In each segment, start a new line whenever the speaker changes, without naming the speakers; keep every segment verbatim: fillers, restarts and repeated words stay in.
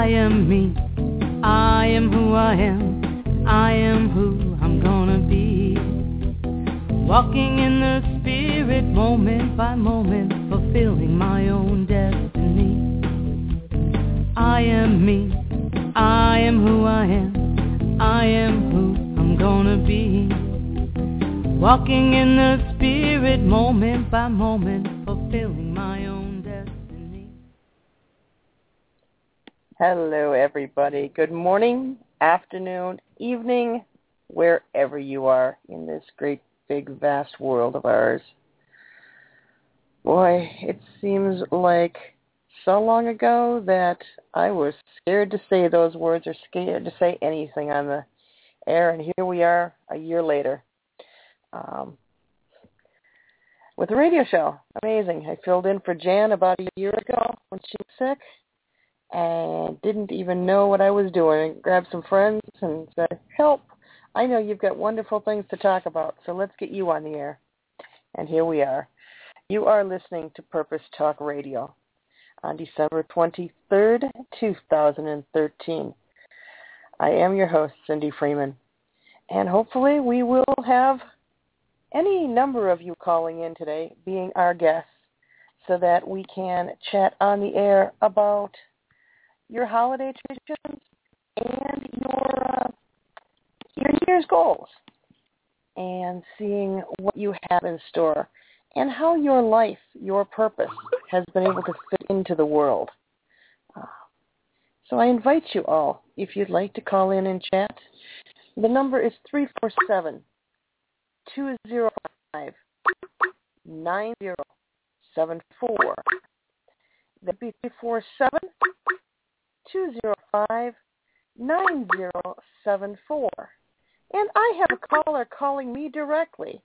I am me, I am who I am, I am who I'm gonna be. Walking in the spirit, moment by moment, fulfilling my own destiny. I am me, I am who I am, I am who I'm gonna be. Walking in the spirit, moment by moment, fulfilling my own destiny.
Hello, everybody. Good morning, afternoon, evening, wherever you are in this great, big, vast world of ours. Boy, it seems like so long ago that I was scared to say those words or scared to say anything on the air, and here we are a year later. Um, with the radio show. Amazing. I filled in for Jan about a year ago when she was sick and didn't even know what I was doing. I grabbed some friends and said, help, I know you've got wonderful things to talk about, so let's get you on the air. And here we are. You are listening to Purpose Talk Radio on December twenty-third, two thousand thirteen. I am your host, Cindy Freeman, and hopefully we will have any number of you calling in today being our guests so that we can chat on the air about your holiday traditions and your uh, your New Year's goals and seeing what you have in store and how your life, your purpose, has been able to fit into the world. Uh, so I invite you all, if you'd like to call in and chat. The number is three four seven, two zero five, nine zero seven four. That'd be three four seven, two zero five, nine zero seven four. And I have a caller calling me directly.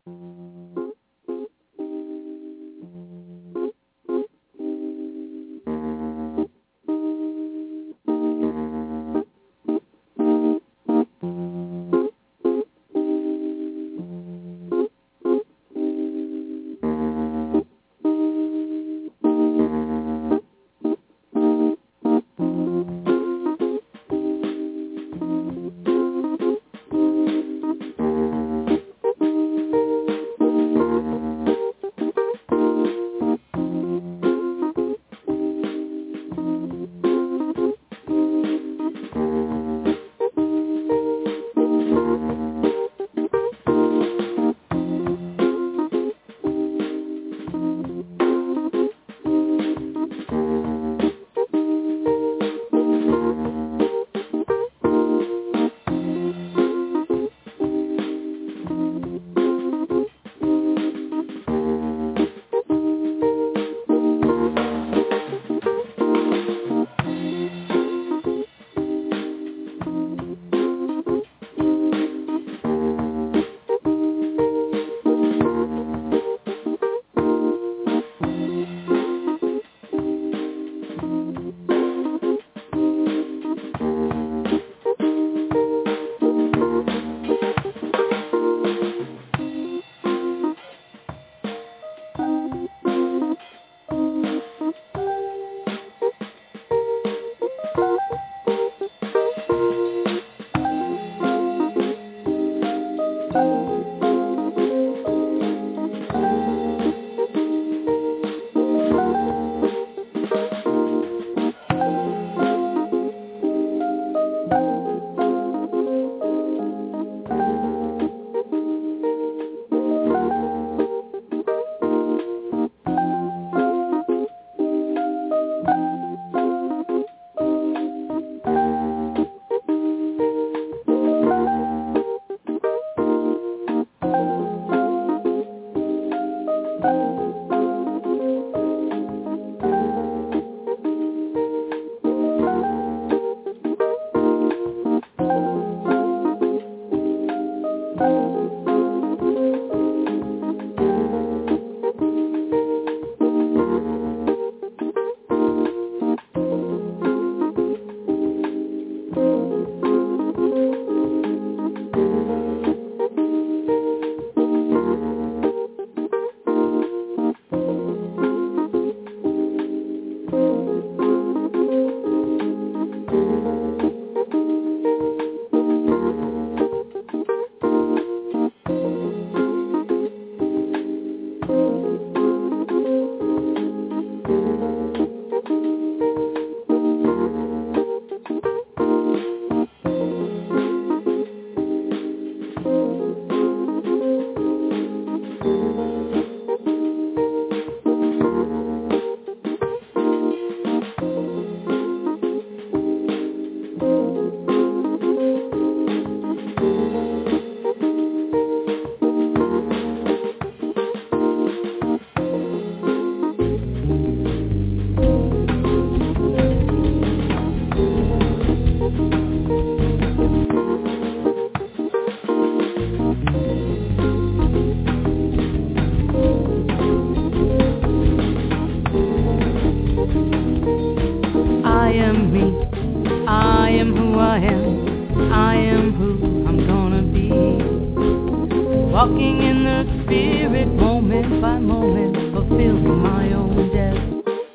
walking in the spirit moment by moment, fulfilling my own death.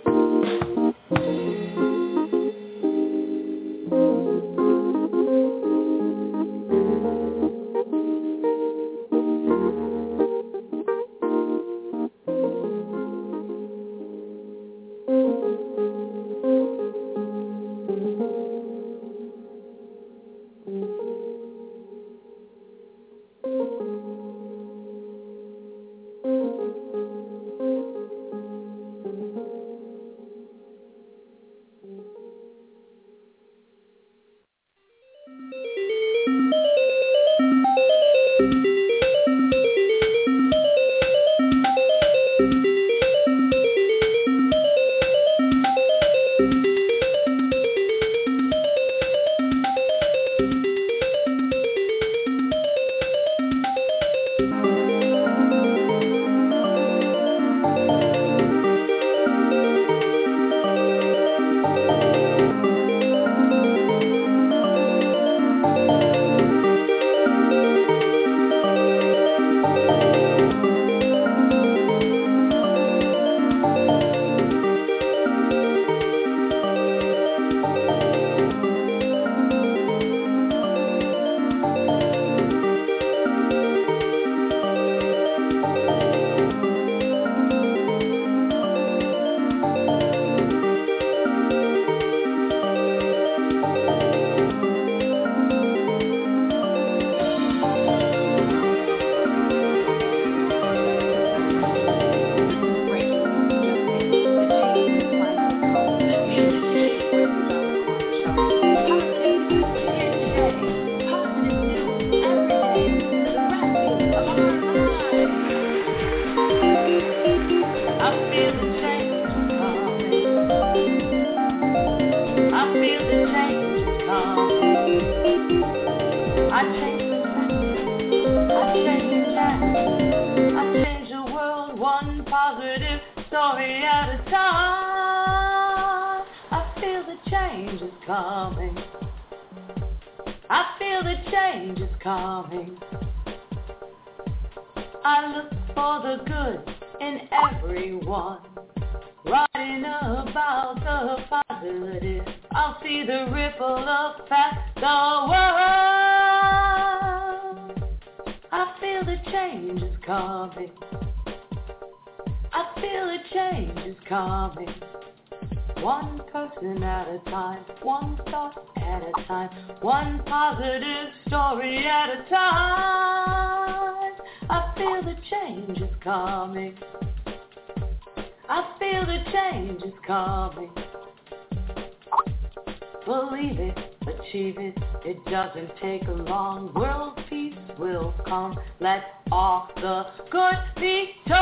Believe it, achieve it, it doesn't take long. World peace will come, let all the good be told.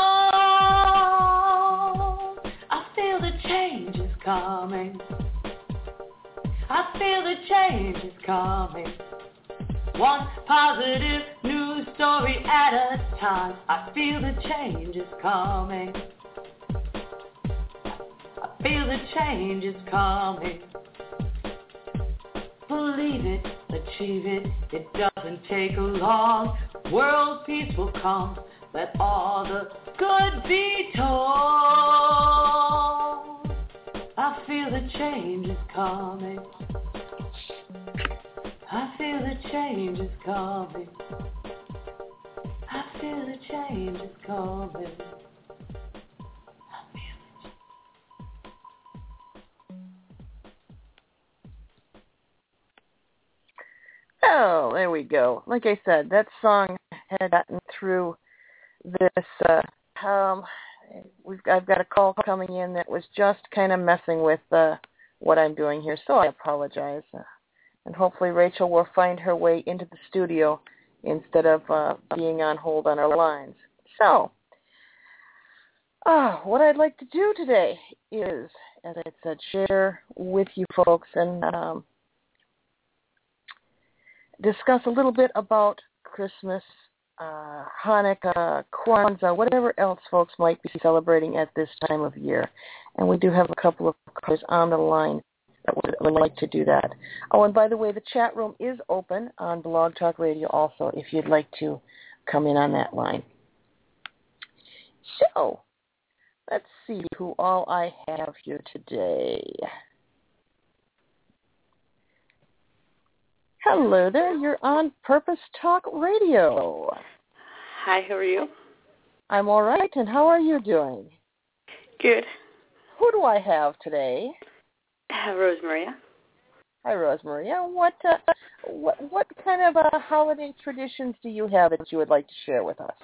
I feel the change is coming. I feel the change is coming. One positive news story at a time. I feel the change is coming. I feel the change is coming. Believe it, achieve it, it doesn't take long. World peace will come, let all the good be told. I feel the change is coming. I feel the change is coming. I feel the change is coming.
Oh, there we go. Like I said, that song had gotten through this. Uh, um, we've I've got a call coming in that was just kind of messing with uh, what I'm doing here, so I apologize. Uh, and hopefully Rachel will find her way into the studio instead of uh, being on hold on our lines. So, uh, what I'd like to do today is, as I said, share with you folks and um, discuss a little bit about Christmas, uh, Hanukkah, Kwanzaa, whatever else folks might be celebrating at this time of year. And we do have a couple of callers on the line that would, would like to do that. Oh, and by the way, the chat room is open on Blog Talk Radio also if you'd like to come in on that line. So, let's see who all I have here today. Hello there, you're on Purpose Talk Radio.
Hi, how are you?
I'm all right, and how are you doing?
Good.
Who do I have today?
I have Rosemaria.
Hi, Rosemaria. What, uh, what, what kind of uh, holiday traditions do you have that you would like to share with us?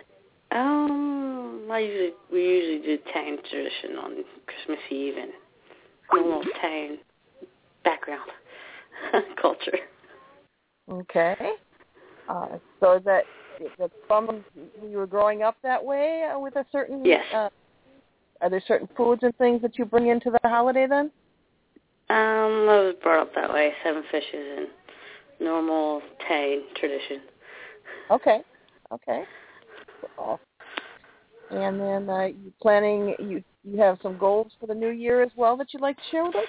Um, I usually we usually do Italian tradition on Christmas Eve and normal Italian background culture.
Okay. Uh, so is that that's from you were growing up that way uh, with a certain?
Yes.
Uh, are there certain foods and things that you bring into the holiday then?
Um, I was brought up that way, seven fishes and normal Italian tradition.
Okay. Okay. Cool. And then uh, you planning you you have some goals for the new year as well that you'd like to share with us?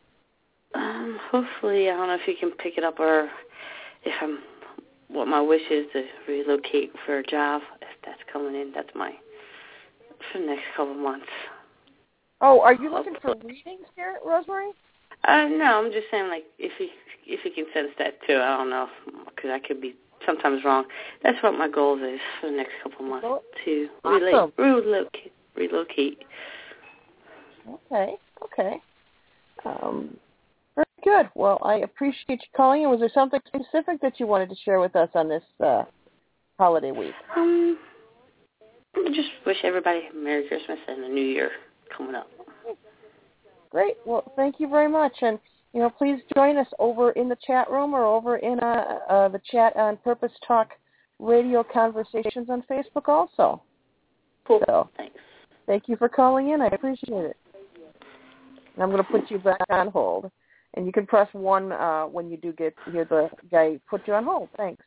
Um, hopefully, I don't know if you can pick it up or if I'm what my wish is to relocate for a job. If that's coming in, that's my for the next couple of months.
Oh, are you looking for readings here, Rosemary?
Uh, no, I'm just saying, like, if he if he can sense that too. I don't know, because I could be sometimes wrong. That's what my goal is for the next couple of months, to
awesome.
relate, relocate. relocate.
Okay, okay. Um, very good. Well, I appreciate you calling in. Was there something specific that you wanted to share with us on this uh, holiday week?
Um, I just wish everybody a Merry Christmas and a New Year coming up.
Great. Well, thank you very much. And, you know, please join us over in the chat room or over in uh, uh, the chat on Purpose Talk Radio Conversations on Facebook also.
Cool.
So,
thanks.
Thank you for calling in. I appreciate it. And I'm going to put you back on hold. And you can press one uh, when you do get hear the guy put you on hold. Thanks.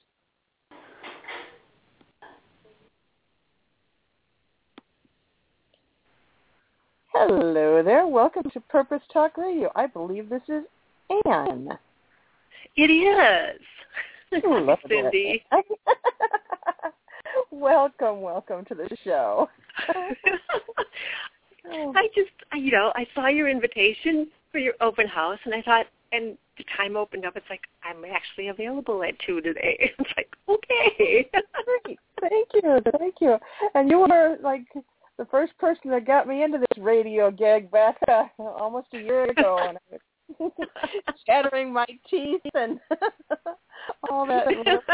Hello there. Welcome to Purpose Talk Radio. I believe this is Anne.
It is.
Hello,
Cindy.
welcome, welcome to the show.
I just, you know, I saw your invitation for your open house, and I thought, and the time opened up. It's like, I'm actually available at two today. It's like, okay.
Great. Thank you, thank you. And you were like the first person that got me into this radio gig back uh, almost a year ago, and I was chattering my teeth and all that.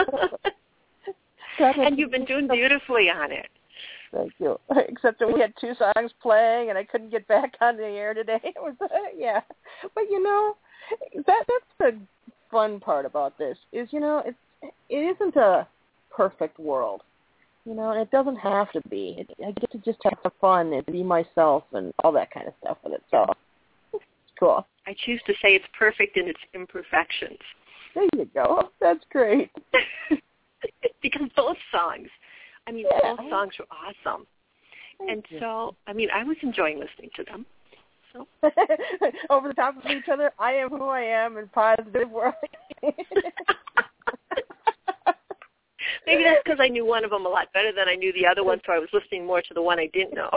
And you've been doing beautifully on it.
Thank you. Except that we had two songs playing, and I couldn't get back on the air today. It was, uh, yeah. But, you know, that that's the fun part about this is, you know, it's, it isn't a perfect world. You know, and it doesn't have to be. It, I get to just have fun and be myself and all that kind of stuff with it. So, it's cool.
I choose to say it's perfect in its imperfections.
There you go. That's great.
Because both songs, I mean,
yeah.
both songs were awesome.
Thank
and
you.
so, I mean, I was enjoying listening to them. So
over the top of each other, I am who I am and positive world.
Maybe that's because I knew one of them a lot better than I knew the other one, so I was listening more to the one I didn't know.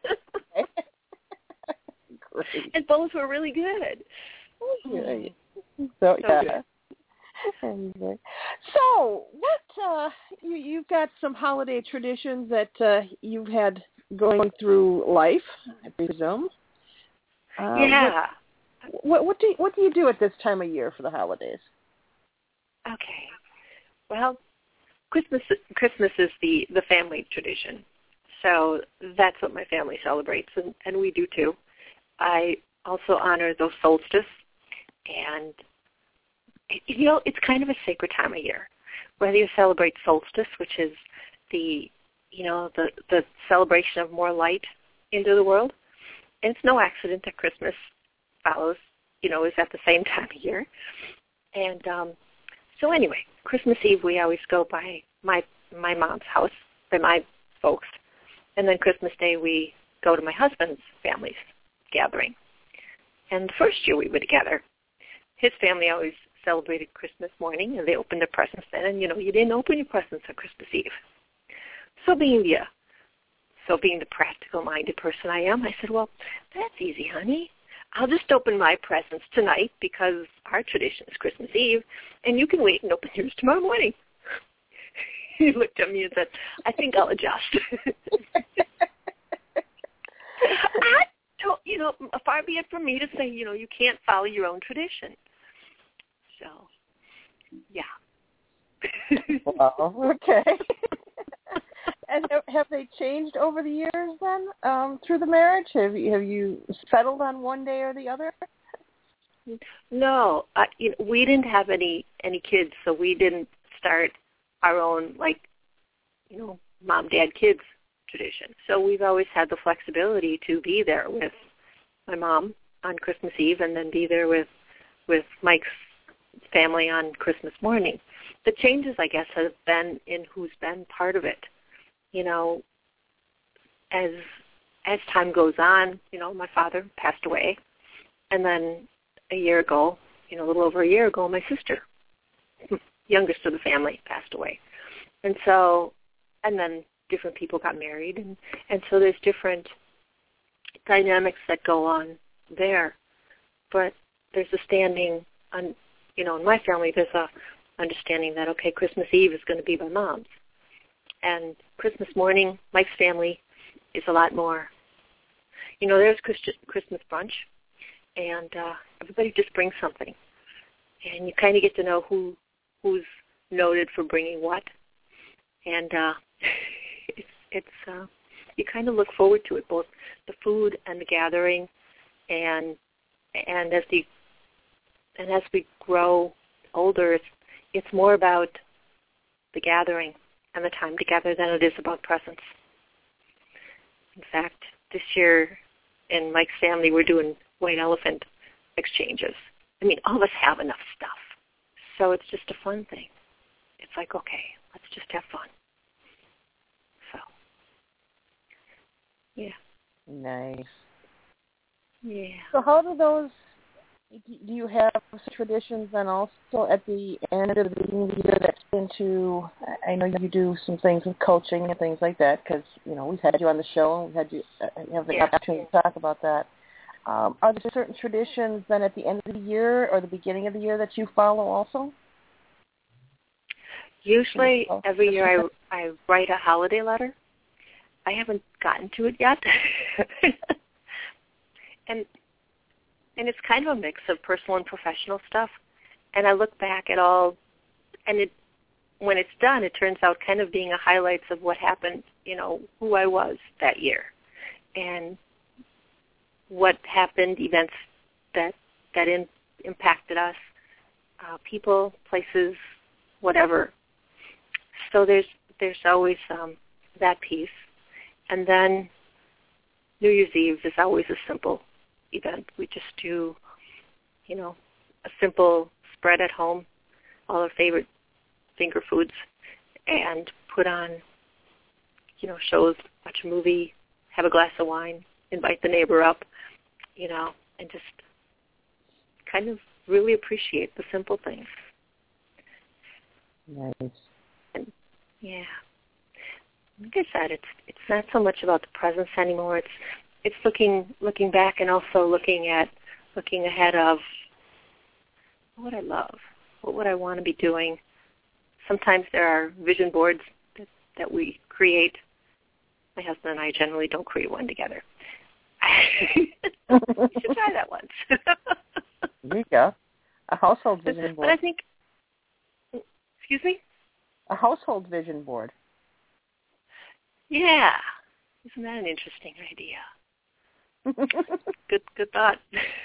Great.
And both were really good.
Great. So,
So
yeah.
good.
Anyway. So, what, uh, you, you've got some holiday traditions that uh, you've had going through life, I presume. Uh,
yeah.
What, what, what, do you, what do you do at this time of year for the holidays?
Okay. Well, Christmas Christmas is the, the family tradition. So that's what my family celebrates, and, and we do too. I also honor the solstice, and you know, it's kind of a sacred time of year. Whether you celebrate solstice, which is the, you know, the, the celebration of more light into the world, and it's no accident that Christmas follows, you know, is at the same time of year. And um, so anyway, Christmas Eve we always go by my my mom's house, by my folks, and then Christmas Day we go to my husband's family's gathering. And the first year we were together, his family always celebrated Christmas morning, and they opened their presents then. And, you know, you didn't open your presents on Christmas Eve. so being the so being the practical-minded person I am, I said, well, that's easy, honey. I'll just open my presents tonight because our tradition is Christmas Eve, and you can wait and open yours tomorrow morning. He looked at me and said, I think I'll adjust. I don't, you know, far be it from me to say, you know, you can't follow your own tradition. So, yeah.
Well, okay. And have they changed over the years then, um, through the marriage? Have you, have you settled on one day or the other?
No, I, you know, we didn't have any any kids, so we didn't start our own, like, you know, mom, dad, kids tradition. So we've always had the flexibility to be there with my mom on Christmas Eve and then be there with with Mike's family on Christmas morning. The changes, I guess, have been in who's been part of it. You know, as as time goes on, you know, my father passed away, and then a year ago, you know, a little over a year ago, my sister, youngest of the family, passed away. And so, and then different people got married, and, and so there's different dynamics that go on there. But there's a standing, on, you know, in my family, there's a understanding that, okay, Christmas Eve is going to be by mom's. And Christmas morning, Mike's family is a lot more, you know, there's Christmas brunch, and uh, everybody just brings something. And you kind of get to know who who's noted for bringing what. And uh, it's, it's uh, you kind of look forward to it, both the food and the gathering. And and as the and as we grow older, it's, it's more about the gathering and the time together than it is about presents. In fact, this year in Mike's family, we're doing white elephant exchanges. I mean, all of us have enough stuff. So it's just a fun thing. It's like, okay, let's just have fun. So, yeah.
Nice.
Yeah.
So how do those, do you have traditions then also at the end of the beginning of the year that's into, I know you do some things with coaching and things like that because, you know, we've had you on the show and we've had you uh, have the
yeah.
opportunity to talk about that. Um, are there certain traditions then at the end of the year or the beginning of the year that you follow also?
Usually every year I, I write a holiday letter. I haven't gotten to it yet. and and it's kind of a mix of personal and professional stuff. And I look back at all, and it when it's done, it turns out kind of being a highlights of what happened, you know, who I was that year. And what happened, events that that in, impacted us, uh, people, places, whatever. So there's there's always um, that piece, and then New Year's Eve is always a simple event. We just do, you know, a simple spread at home, all our favorite finger foods, and put on, you know, shows, watch a movie, have a glass of wine, invite the neighbor up, you know, and just kind of really appreciate the simple things.
Nice.
And, yeah. Like I said, it's it's not so much about the presents anymore. It's it's looking looking back and also looking at looking ahead of what would I love, what would I want to be doing. Sometimes there are vision boards that, that we create. My husband and I generally don't create one together. You should try that once.
There you go. A household vision board.
But I think, excuse me?
A household vision board.
Yeah. Isn't that an interesting idea? good good thought.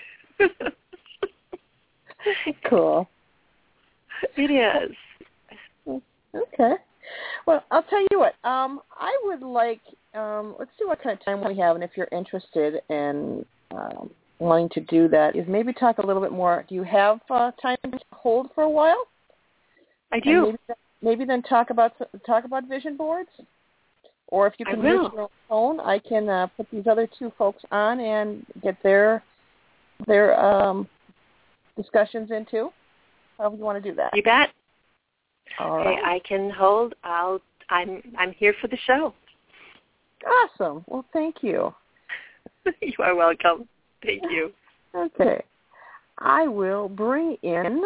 Cool.
It is.
Okay. Well, I'll tell you what. Um, I would like, um, let's see what kind of time we have, and if you're interested in um, wanting to do that, is maybe talk a little bit more. Do you have uh, time to hold for a while?
I do.
Maybe, maybe then talk about talk about vision boards. Or if you can use your phone, I can uh, put these other two folks on and get their their um, discussions in too. However you want to do that.
You bet.
All
okay,
right.
I can hold. I'll I'm I'm here for the show.
Awesome. Well, thank you.
You are welcome. Thank you.
Okay. I will bring in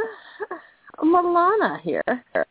Milana here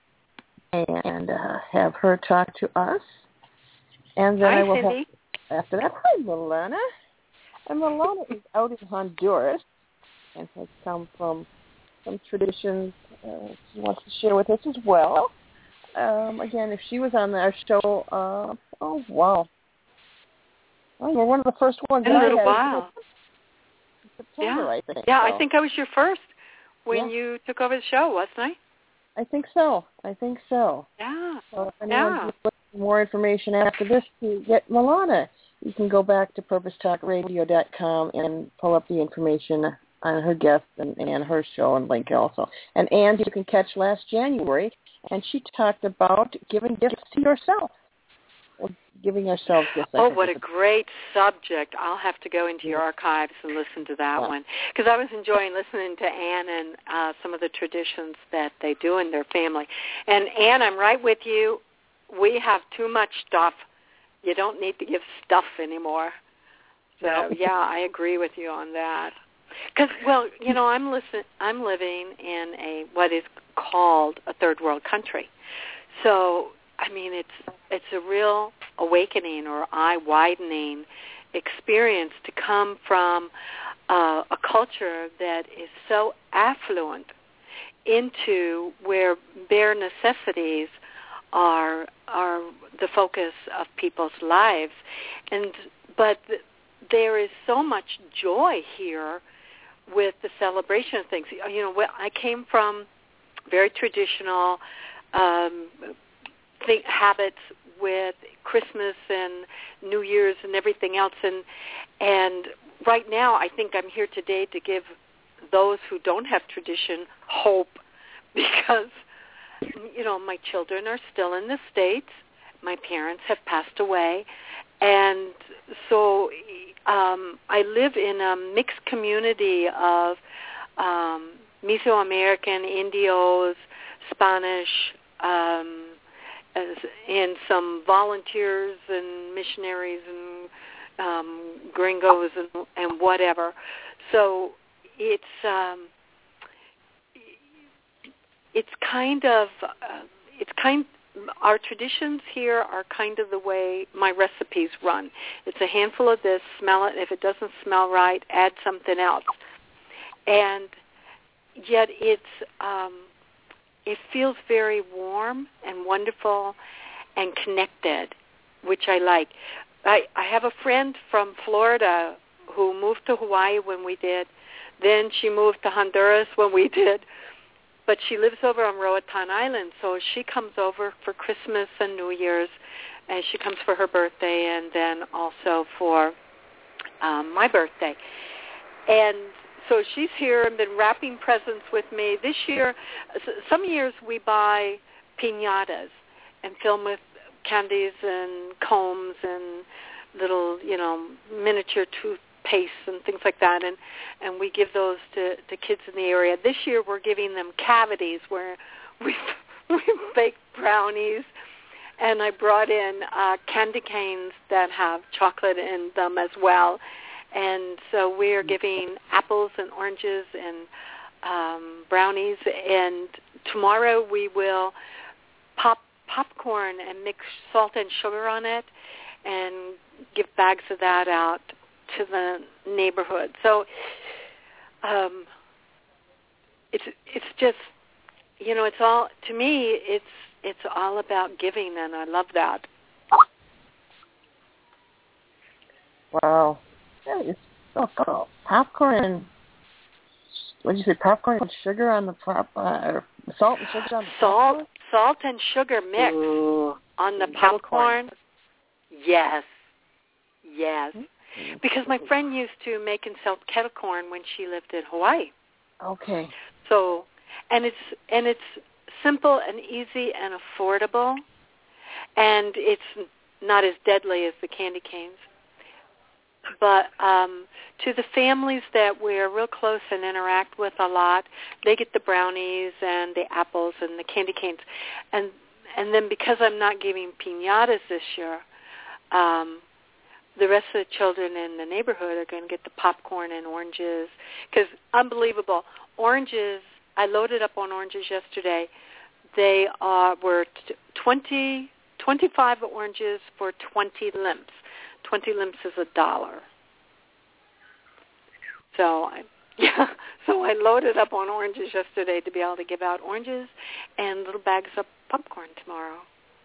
and uh, have her talk to us. And then
Hi,
I will
Cindy.
have, after that, hi, Milana. And Milana is out in Honduras and has come from some traditions uh, she wants to share with us as well. Um, again, if she was on our show, uh, oh, wow. Well, we're one of the first ones.
In a
that I
little
had
while.
in September,
Yeah.
I think.
Yeah,
so.
I think I was your first when
Yeah.
you took over the show, wasn't I?
I think so. I think so.
Yeah.
So if anyone's
Yeah.
looking for more information after this to get Milana, you can go back to purpose talk radio dot com and pull up the information on her guest and, and her show and link also. And Ann, you can catch last January, and she talked about giving gifts to yourself. Or giving ourselves gifts. I
Oh,
think
what
is
a great subject. I'll have to go into your archives and listen to that
Yeah.
one. Because I was enjoying listening to Ann and uh, some of the traditions that they do in their family. And Ann, I'm right with you. We have too much stuff. You don't need to give stuff anymore. So,
No.
yeah, I agree with you on that. Because, well, you know, I'm listen, I'm living in a what is called a third world country. So, I mean, it's it's a real awakening or eye-widening experience to come from uh, a culture that is so affluent into where bare necessities are are the focus of people's lives, and but there is so much joy here with the celebration of things. You know, I came from very traditional um, think, habits with Christmas and New Year's and everything else, and and right now I think I'm here today to give those who don't have tradition hope, because you know my children are still in the States, my parents have passed away, and so um, I live in a mixed community of um, Mesoamerican, Indios, Spanish, um, as, and some volunteers and missionaries and um, gringos and, and whatever. So it's um, it's kind of uh, it's kind. Our traditions here are kind of the way my recipes run. It's a handful of this, smell it. If it doesn't smell right, add something else. And yet it's um, it feels very warm and wonderful and connected, which I like. I, I have a friend from Florida who moved to Hawaii when we did. Then she moved to Honduras when we did. But she lives over on Roatan Island, so she comes over for Christmas and New Year's, and she comes for her birthday and then also for um, my birthday. And so she's here and been wrapping presents with me. This year, some years we buy piñatas and fill them with candies and combs and little, you know, miniature toothpaste and things like that, and, and we give those to, to kids in the area. This year we're giving them cavities where we we baked brownies, and I brought in uh, candy canes that have chocolate in them as well. And so we are giving apples and oranges and um, brownies. And tomorrow we will pop popcorn and mix salt and sugar on it and give bags of that out to the neighborhood. So um, it's it's just, you know, it's all, to me, it's it's all about giving, and I love that.
Wow. That is so cool. Popcorn and, what did you say, popcorn and sugar on the pop, uh, or salt and sugar on the
Salt,
popcorn?
salt and sugar mix
Ooh.
on the
Kettle
popcorn.
corn.
Yes, yes.
Mm-hmm.
Because my friend used to make and sell kettle corn when she lived in Hawaii.
Okay.
So, and it's and it's simple and easy and affordable, and it's not as deadly as the candy canes. But um, to the families that we're real close and interact with a lot, they get the brownies and the apples and the candy canes. And and then because I'm not giving piñatas this year, um, the rest of the children in the neighborhood are going to get the popcorn and oranges. Because unbelievable, oranges, I loaded up on oranges yesterday. They are, were t- twenty, twenty-five oranges for twenty limps. twenty limps is a dollar. So I, yeah, so I loaded up on oranges yesterday to be able to give out oranges and little bags of popcorn tomorrow.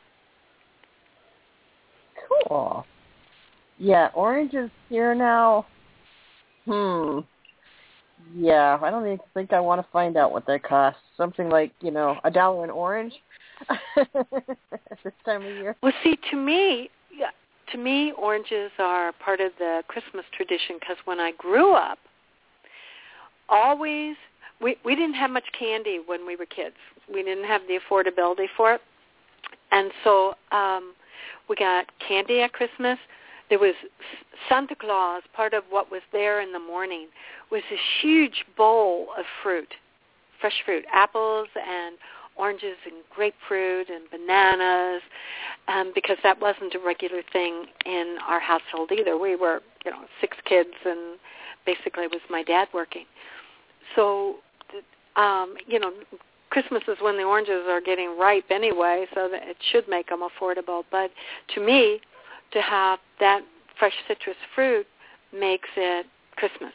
Cool. Yeah, oranges here now. Hmm. Yeah, I don't even think I want to find out what they cost. Something like, you know, a dollar an orange this time of year.
Well, see, to me, yeah, to me, oranges are part of the Christmas tradition because when I grew up, always, we, we didn't have much candy when we were kids. We didn't have the affordability for it. And so um, we got candy at Christmas. There was Santa Claus, part of what was there in the morning, was this huge bowl of fruit, fresh fruit, apples and oranges and grapefruit and bananas, um, because that wasn't a regular thing in our household either. We were, you know, six kids, and basically it was my dad working. So, um, you know, Christmas is when the oranges are getting ripe anyway, so that it should make them affordable. But to me, to have that fresh citrus fruit makes it Christmas.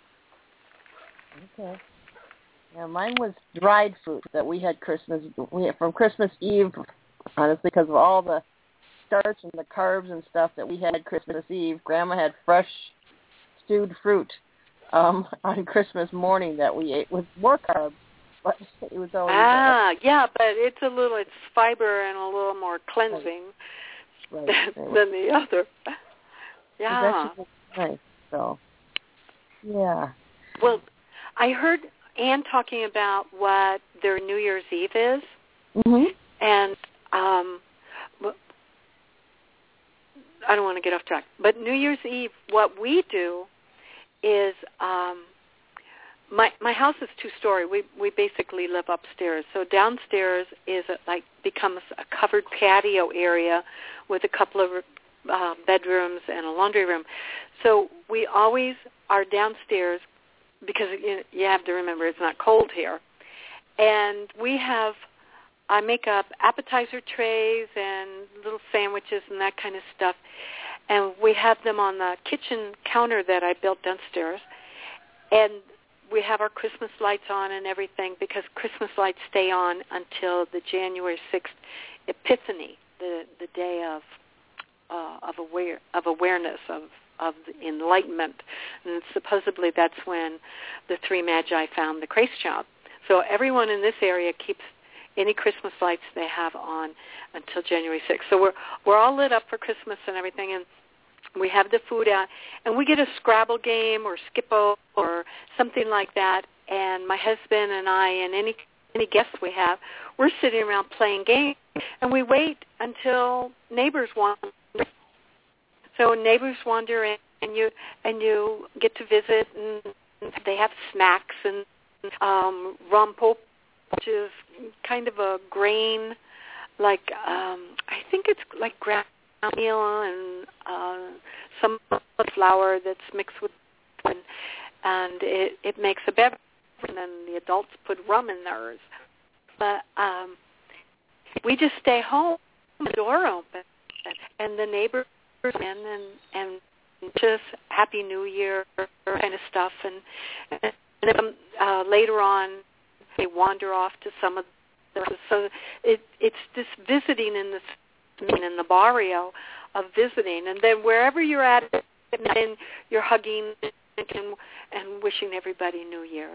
Okay. Yeah, mine was dried fruit that we had Christmas we had from Christmas Eve, honestly, because of all the starch and the carbs and stuff that we had Christmas Eve. Grandma had fresh stewed fruit um, on Christmas morning that we ate with more carbs, but it was always
ah, there. Yeah, but it's a little, it's fiber and a little more cleansing
right.
than,
Right.
than the other. Yeah.
It's nice. So, yeah.
Well, I heard Anne talking about what their New Year's Eve is,
mm-hmm.
and um, I don't want to get off track, but New Year's Eve, what we do is um, my my house is two-story. We we basically live upstairs, so downstairs is a, like becomes a covered patio area with a couple of uh, bedrooms and a laundry room. So we always are downstairs because you have to remember it's not cold here, and we have. I make up appetizer trays and little sandwiches and that kind of stuff, and we have them on the kitchen counter that I built downstairs, and we have our Christmas lights on and everything because Christmas lights stay on until the January sixth Epiphany, the the day of uh, of aware of awareness of of the enlightenment, and supposedly that's when the three magi found the Christ child. So everyone in this area keeps any Christmas lights they have on until January sixth. So we're we're all lit up for Christmas and everything, and we have the food out, and we get a Scrabble game or Skippo or something like that, and my husband and I and any any guests we have, we're sitting around playing games, and we wait until neighbors wander. So neighbors wander in, and you and you get to visit, and they have snacks and um, rompope, which is kind of a grain, like um, I think it's like ground meal and uh, some flour that's mixed with, and, and it, it makes a beverage. And then the adults put rum in theirs. But um, we just stay home, the door open, and the neighbors in and and just Happy New Year kind of stuff, and, and then uh, later on. They wander off to some of the, so it, it's this visiting in this in the barrio of visiting, and then wherever you're at, then you're hugging and, and wishing everybody New Year's.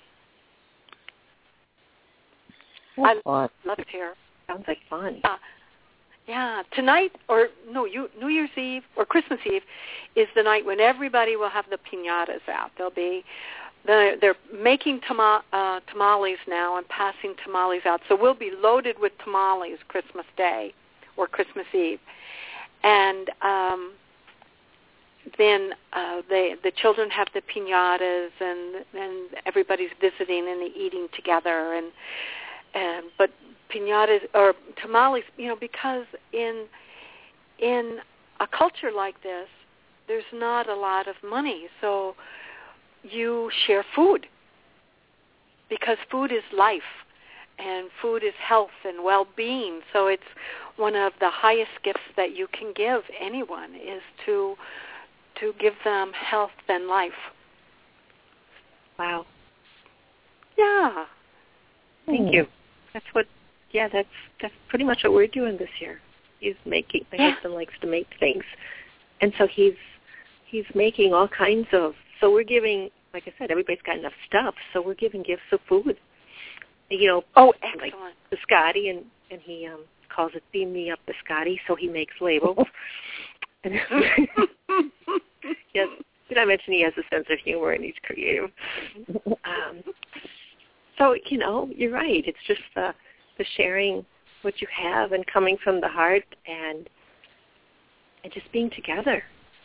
That's
I
fun.
love it here.
Sounds like fun.
Yeah. Yeah, tonight or no, you, New Year's Eve or Christmas Eve is the night when everybody will have the piñatas out. There'll be They're, they're making tama- uh, tamales now and passing tamales out. So we'll be loaded with tamales Christmas Day or Christmas Eve. And um, then uh, they, the children have the piñatas, and, and everybody's visiting and eating together. And, and But piñatas or tamales, you know, because in in a culture like this, there's not a lot of money, so you share food because food is life and food is health and well-being. So it's one of the highest gifts that you can give anyone is to to give them health and life.
Wow.
Yeah.
Thank you. That's what, yeah, that's that's pretty much what we're doing this year. He's making, my
yeah.
husband likes to make things. And so he's he's making all kinds of, so we're giving, like I said, everybody's got enough stuff, so we're giving gifts of food. You know,
oh, excellent.
Like biscotti, and, and he um, calls it Beam Me Up Biscotti, so he makes labels. Yes, did I mention he has a sense of humor and he's creative? Um, so, you know, you're right. It's just the, the sharing what you have and coming from the heart and and just being together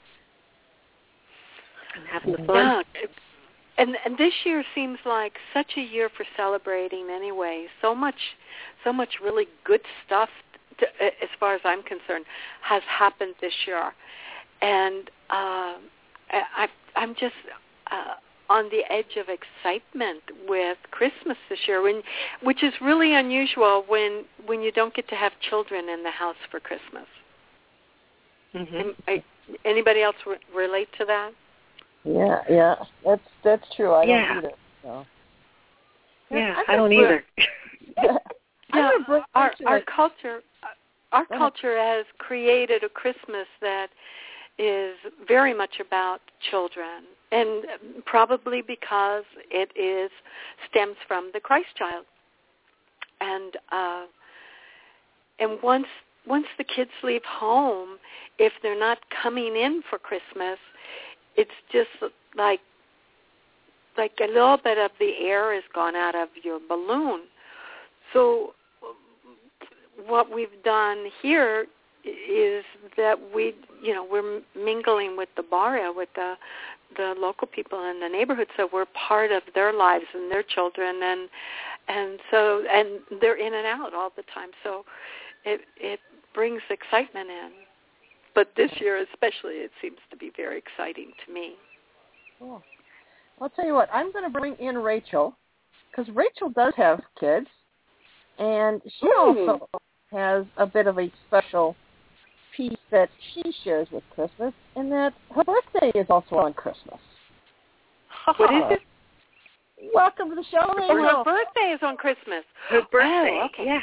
and having the fun.
Yeah. And and this year seems like such a year for celebrating anyway. So much, so much really good stuff, to, as far as I'm concerned, has happened this year. And uh, I, I'm just uh, on the edge of excitement with Christmas this year, when, which is really unusual when, when you don't get to have children in the house for Christmas.
Mm-hmm.
I, anybody else re- relate to that?
Yeah, yeah, that's that's true. I
yeah.
don't either. So.
Yeah, I don't either.
Yeah, our our culture, our culture has created a Christmas that is very much about children, and probably because it is stems from the Christ child. And uh, and once once the kids leave home, if they're not coming in for Christmas, it's just like like a little bit of the air has gone out of your balloon. So what we've done here is that we, you know, we're mingling with the barrio, with the the local people in the neighborhood, so we're part of their lives and their children, and and so and they're in and out all the time. So it it brings excitement in. But this year especially, it seems to be very exciting to me.
Cool. I'll tell you what, I'm going to bring in Rachel, because Rachel does have kids, and she mm. also has a bit of a special piece that she shares with Christmas, and that her birthday is also on Christmas.
What is it?
Welcome to the show, Rachel.
Her birthday is on Christmas.
Her birthday,
oh, okay.
Yes.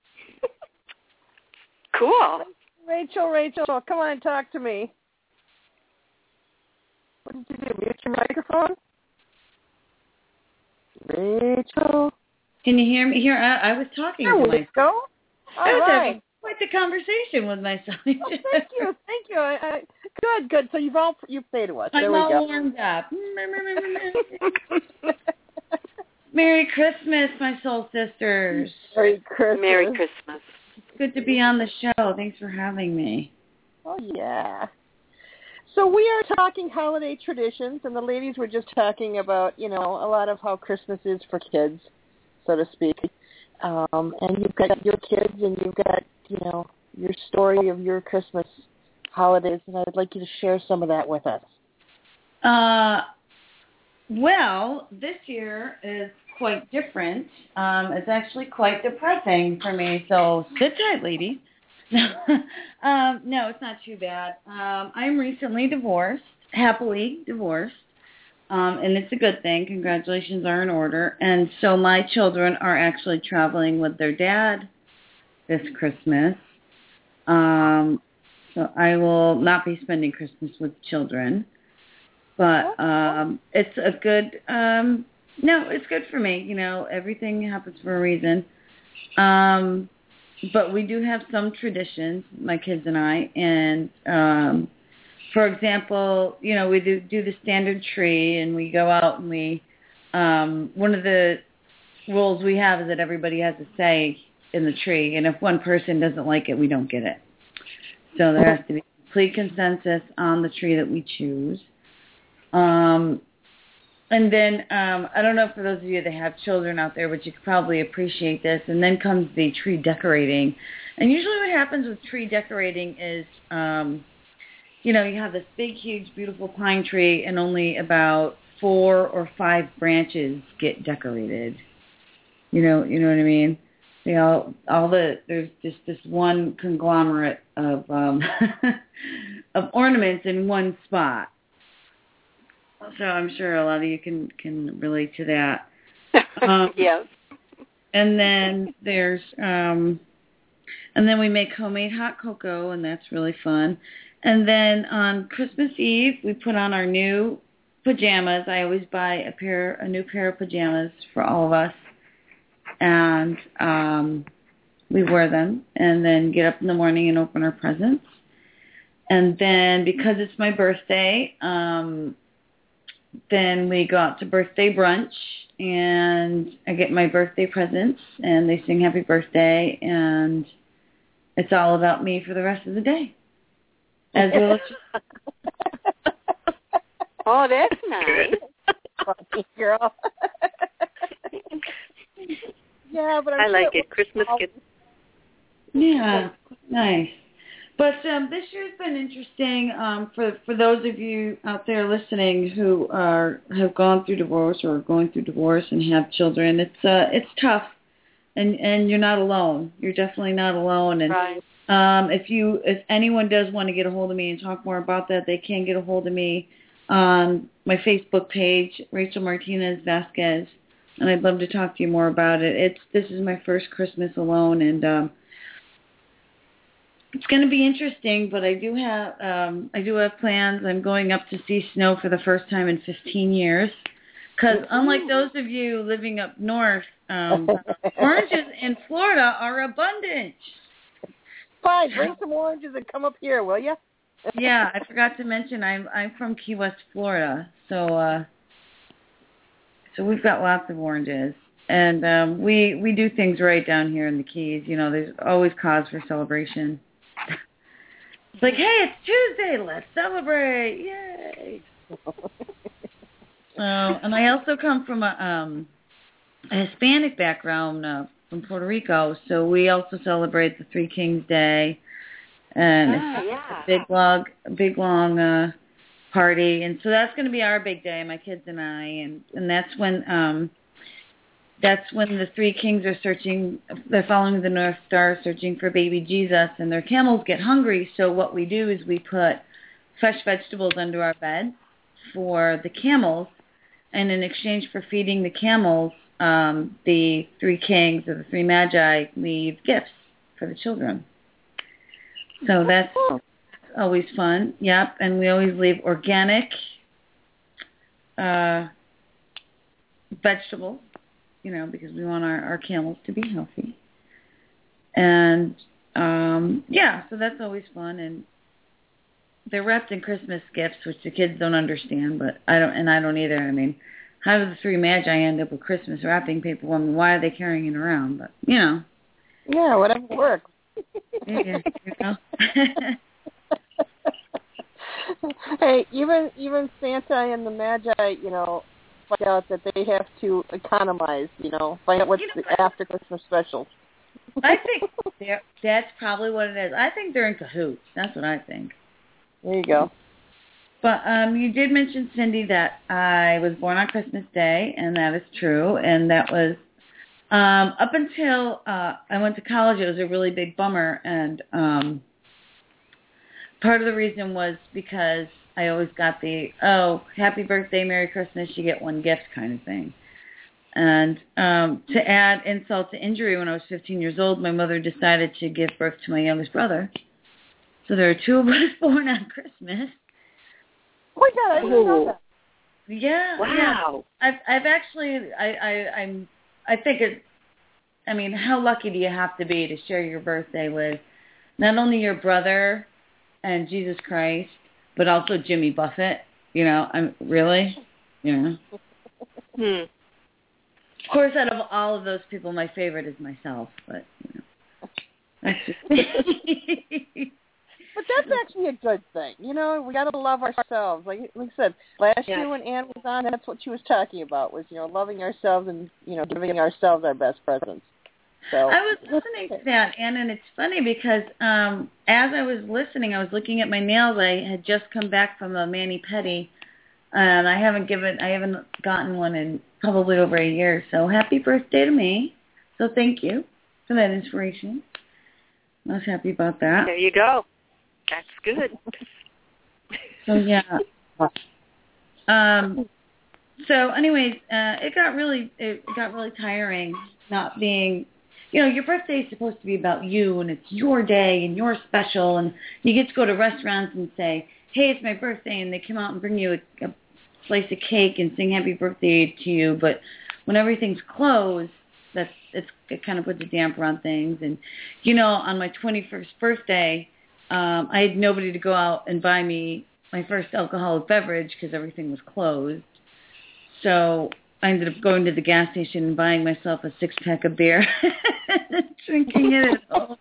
Cool.
Rachel, Rachel, come on, talk to me. What did you do? Mute your microphone? Rachel?
Can you hear me? Here, I, I was talking
there
to
we
myself.
Go. All
I was
right.
having quite the conversation with myself.
Oh, thank you, thank you. I, I, good, good. So you've all you've played to us.
I'm
there we
all
go.
warmed up. Merry Christmas, my soul sisters.
Merry Christmas.
Merry Christmas.
It's good to be on the show. Thanks for having me.
Oh, yeah. So we are talking holiday traditions, and the ladies were just talking about, you know, a lot of how Christmas is for kids, so to speak. Um, and you've got your kids, and you've got, you know, your story of your Christmas holidays, and I'd like you to share some of that with us.
Uh, well, this year is quite different. Um, it's actually quite depressing for me, so sit tight, ladies. um, no, it's not too bad. Um, I'm recently divorced, happily divorced, um, and it's a good thing. Congratulations are in order. And so my children are actually traveling with their dad this Christmas. Um, so I will not be spending Christmas with children. But um, it's a good, um, no, it's good for me. You know, everything happens for a reason. Um But we do have some traditions, my kids and I, and um, for example, you know, we do, do the standard tree, and we go out and we, um, one of the rules we have is that everybody has a say in the tree, and if one person doesn't like it, we don't get it. So there has to be complete consensus on the tree that we choose. Um, and then um, I don't know for those of you that have children out there, but you could probably appreciate this. And then comes the tree decorating. And usually what happens with tree decorating is, um, you know, you have this big, huge, beautiful pine tree, and only about four or five branches get decorated. You know, you know what I mean? You know, all the there's just this one conglomerate of um, of ornaments in one spot. So I'm sure a lot of you can, can relate to that. Um,
yes.
And then there's, um, and then we make homemade hot cocoa, and that's really fun. And then on Christmas Eve, we put on our new pajamas. I always buy a pair, a new pair of pajamas for all of us, and um, we wear them, and then get up in the morning and open our presents. And then because it's my birthday, um, then we go out to birthday brunch, and I get my birthday presents, and they sing happy birthday, and it's all about me for the rest of the day. As well as
oh, that's nice.
Funny girl. Yeah, but I'm
I
sure
like
it.
it. Christmas gets.
Yeah, nice. But um, this year's been interesting um, for for those of you out there listening who are have gone through divorce or are going through divorce and have children. It's uh, it's tough, and and you're not alone. You're definitely not alone. And
Right.
um, if you if anyone does want to get a hold of me and talk more about that, they can get a hold of me on my Facebook page, Rachel Martinez Vasquez, and I'd love to talk to you more about it. It's this is my first Christmas alone, and um, it's going to be interesting, but I do have um, I do have plans. I'm going up to see snow for the first time in fifteen years. Because unlike those of you living up north, um, oranges in Florida are abundant.
Fine, bring some oranges and come up here, will you?
Yeah, I forgot to mention I'm I'm from Key West, Florida, so uh, so we've got lots of oranges, and um, we we do things right down here in the Keys. You know, there's always cause for celebration. It's like, hey, it's Tuesday, let's celebrate, yay! So, and I also come from a, um, a Hispanic background uh, from Puerto Rico, so we also celebrate the Three Kings Day, and
Ah,
it's
yeah.
a big long, big long uh, party, and so that's going to be our big day, my kids and I, and and that's when um, that's when the three kings are searching, they're following the North Star, searching for baby Jesus, and their camels get hungry. So what we do is we put fresh vegetables under our bed for the camels, and in exchange for feeding the camels, um, the three kings or the three magi leave gifts for the children. So that's always fun. Yep, and we always leave organic uh, vegetables, you know, because we want our, our camels to be healthy. And, um, yeah, so that's always fun. And they're wrapped in Christmas gifts, which the kids don't understand, but I don't, and I don't either. I mean, how do the three magi end up with Christmas wrapping paper? I mean, why are they carrying it around? But, you know.
Yeah, whatever works.
Yeah, you know.
Hey, even even Santa and the Magi, you know, find out that they have to economize, you know, find out what's
You know
the after Christmas special.
I think they're- that's probably what it is. I think they're in cahoots. That's what I think.
There you go.
But um, you did mention, Cindy, that I was born on Christmas Day, and that is true. And that was um, up until uh, I went to college. It was a really big bummer, and um, part of the reason was because I always got the, oh, happy birthday, Merry Christmas, you get one gift kind of thing. And um, to add insult to injury, when I was fifteen years old, my mother decided to give birth to my youngest brother. So there are two of us born on Christmas.
Oh my God, I didn't know that.
Yeah.
Wow.
Yeah. I've I've actually I, I I'm I think it I mean, how lucky do you have to be to share your birthday with not only your brother and Jesus Christ, but also Jimmy Buffett, you know, I'm really, you know.
Hmm.
Of course, out of all of those people, my favorite is myself, but you know. That's just
But that's actually a good thing. You know, we got to love ourselves. Like, like I said, last yes. year when Ann was on, that's what she was talking about, was, you know, loving ourselves and, you know, giving ourselves our best presents. So
I was listening to that, Ann, and it's funny because um, as I was listening, I was looking at my nails. I had just come back from a mani-pedi, and I haven't given, I haven't gotten one in probably over a year. So happy birthday to me. So thank you for that inspiration. I was happy about that.
There you go. That's good.
So yeah. Um. So, anyways, uh, it got really, it got really tiring not being. You know, your birthday is supposed to be about you, and it's your day, and you're special, and you get to go to restaurants and say, "Hey, it's my birthday," and they come out and bring you a, a slice of cake and sing "Happy Birthday" to you. But when everything's closed, that's it's it kind of puts a damper on things. And you know, on my twenty-first birthday, um, I had nobody to go out and buy me my first alcoholic beverage because everything was closed. So I ended up going to the gas station and buying myself a six-pack of beer and drinking it at home.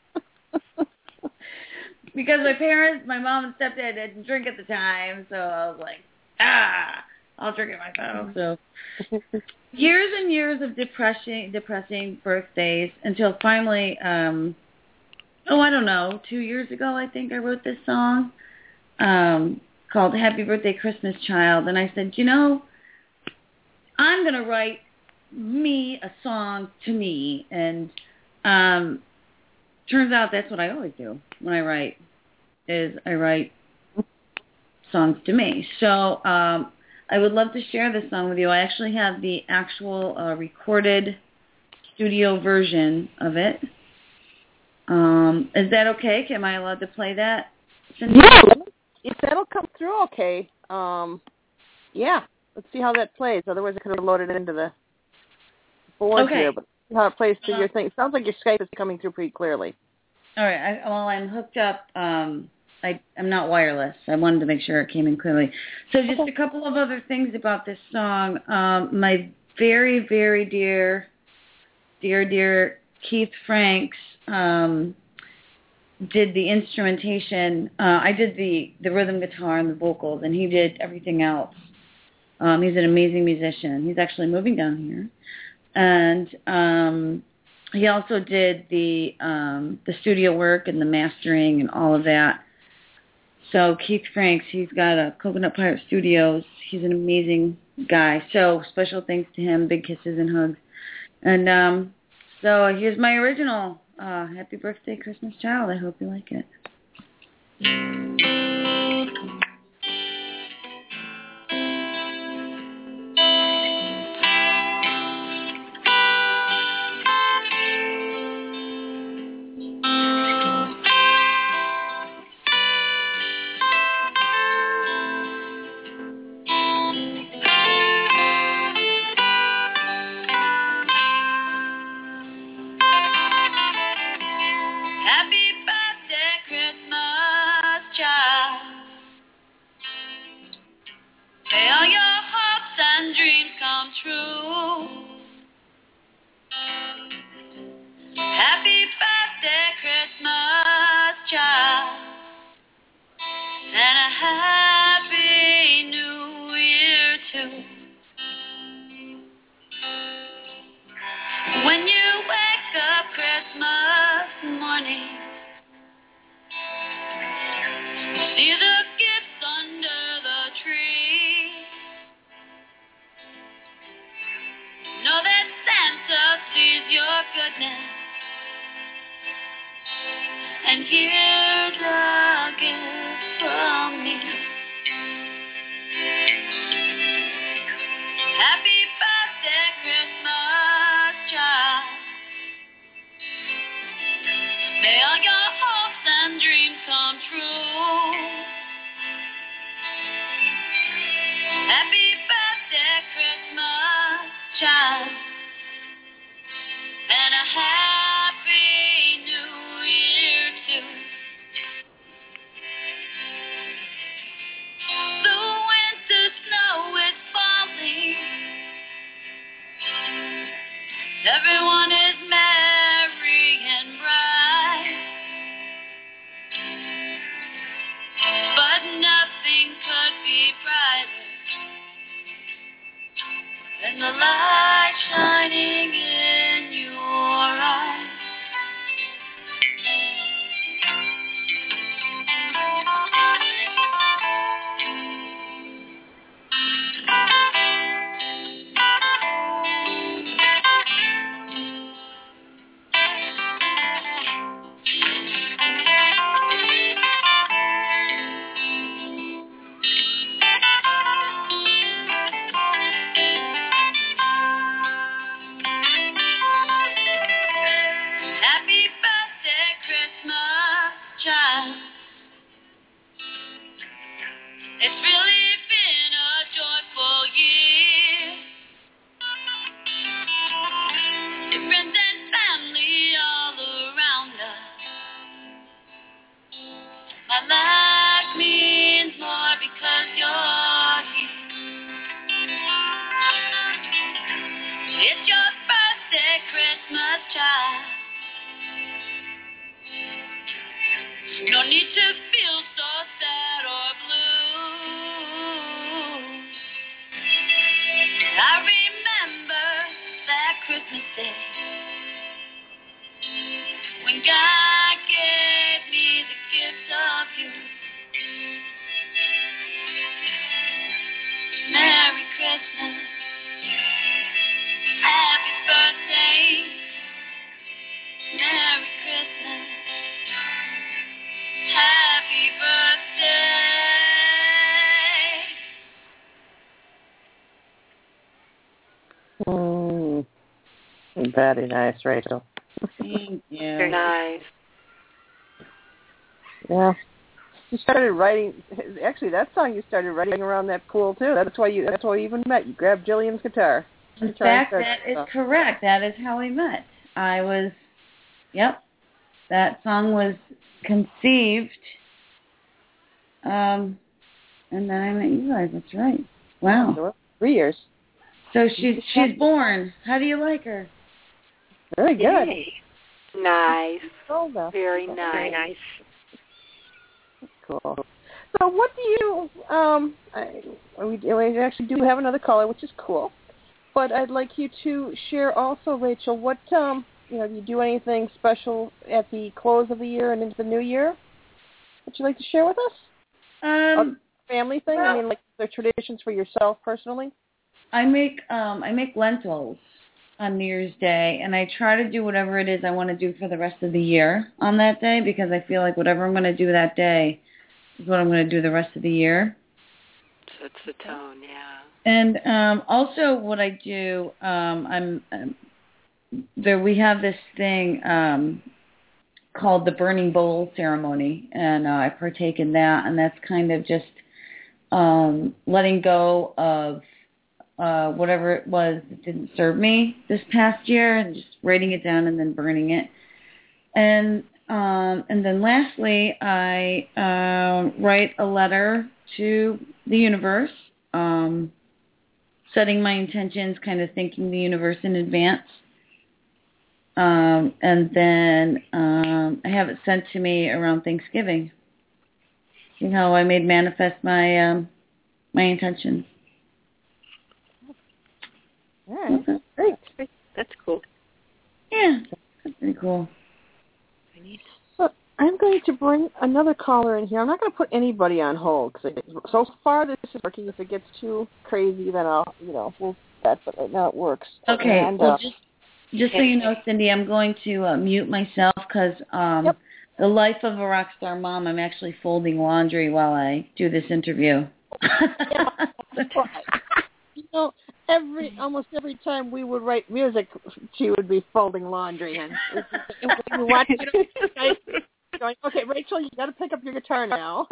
Because my parents, my mom and stepdad didn't drink at the time, so I was like, ah, I'll drink it myself. So years and years of depressing, depressing birthdays until finally, um, oh, I don't know, two years ago I think I wrote this song um, called Happy Birthday Christmas Child, and I said, you know, I'm going to write me a song to me. And um, turns out that's what I always do when I write, is I write songs to me. So um, I would love to share this song with you. I actually have the actual uh, recorded studio version of it. Um, is that okay? Am I allowed to play that?
Yeah, if that'll come through okay. Um, yeah. Let's see how that plays. Otherwise, I could have loaded it into the board
okay.
here. But see how it plays through
uh,
your thing. It sounds like your Skype is coming through pretty clearly.
All right. I, well, I'm hooked up. Um, I, I'm not wireless. I wanted to make sure it came in clearly. So just a couple of other things about this song. Um, my very, very dear, dear, dear Keith Franks um, did the instrumentation. Uh, I did the, the rhythm guitar and the vocals, and he did everything else. Um, he's an amazing musician. He's actually moving down here. And um, he also did the um, the studio work and the mastering and all of that. So Keith Franks, he's got a Coconut Pirate Studios. He's an amazing guy. So special thanks to him. Big kisses and hugs. And um, so here's my original uh, Happy Birthday Christmas Child. I hope you like it.
and the light shining in your eyes. Happy birthday, Christmas child. It's really been a joyful year. Your friends and family all around us. My life means more because you're here. It's your birthday, Christmas child. No need to feel so sad or blue. I remember that Christmas day when God gave me the gift of you. Merry Christmas, happy birthday, Merry Christmas, happy birthday.
Mm, very nice, Rachel.
Thank you.
Very nice.
Yeah. You started writing. Actually, that song you started writing around that pool too. That's why you. That's why you even met. You grabbed Jillian's guitar.
In
guitar
fact,
and
that is
stuff.
correct. That is how we met. I was, yep, that song was conceived, um, and then I met you guys. That's right. Wow.
Three years.
So she's she's born. How do you like her?
Very good.
Yay.
Nice.
Oh,
Very nice.
Very nice.
Cool. So what do you, um, I, we, we actually do have another caller, which is cool, but I'd like you to share also, Rachel, what, um, you know, do you do anything special at the close of the year and into the new year? Would you like to share with us?
Um,
A family thing?
well,
I mean, like the traditions for yourself personally?
I make um I make lentils on New Year's Day, and I try to do whatever it is I want to do for the rest of the year on that day, because I feel like whatever I'm going to do that day is what I'm going to do the rest of the year.
So it's the tone, yeah.
And um, also what I do, um, I'm um, there. We have this thing um, called the burning bowl ceremony, and uh, I partake in that, and that's kind of just um, letting go of uh, whatever it was that didn't serve me this past year, and just writing it down and then burning it. And um, and then lastly, I uh, write a letter to the universe, um, setting my intentions, kind of thanking the universe in advance. Um, and then um, I have it sent to me around Thanksgiving. See how I made manifest my um, my intentions.
All right. Okay. Great.
That's cool.
Yeah, that's pretty cool.
So I'm going to bring another caller in here. I'm not going to put anybody on hold, because so far this is working. If it gets too crazy, then I'll, you know, we'll do that. But right now it works.
Okay.
And,
well,
uh,
just just so you know, Cindy, I'm going to uh, mute myself because um,
yep.
the life of a rock star mom, I'm actually folding laundry while I do this interview.
You know, every almost every time we would write music, she would be folding laundry, and we watch it, going, "Okay, Rachel, you got to pick up your guitar now."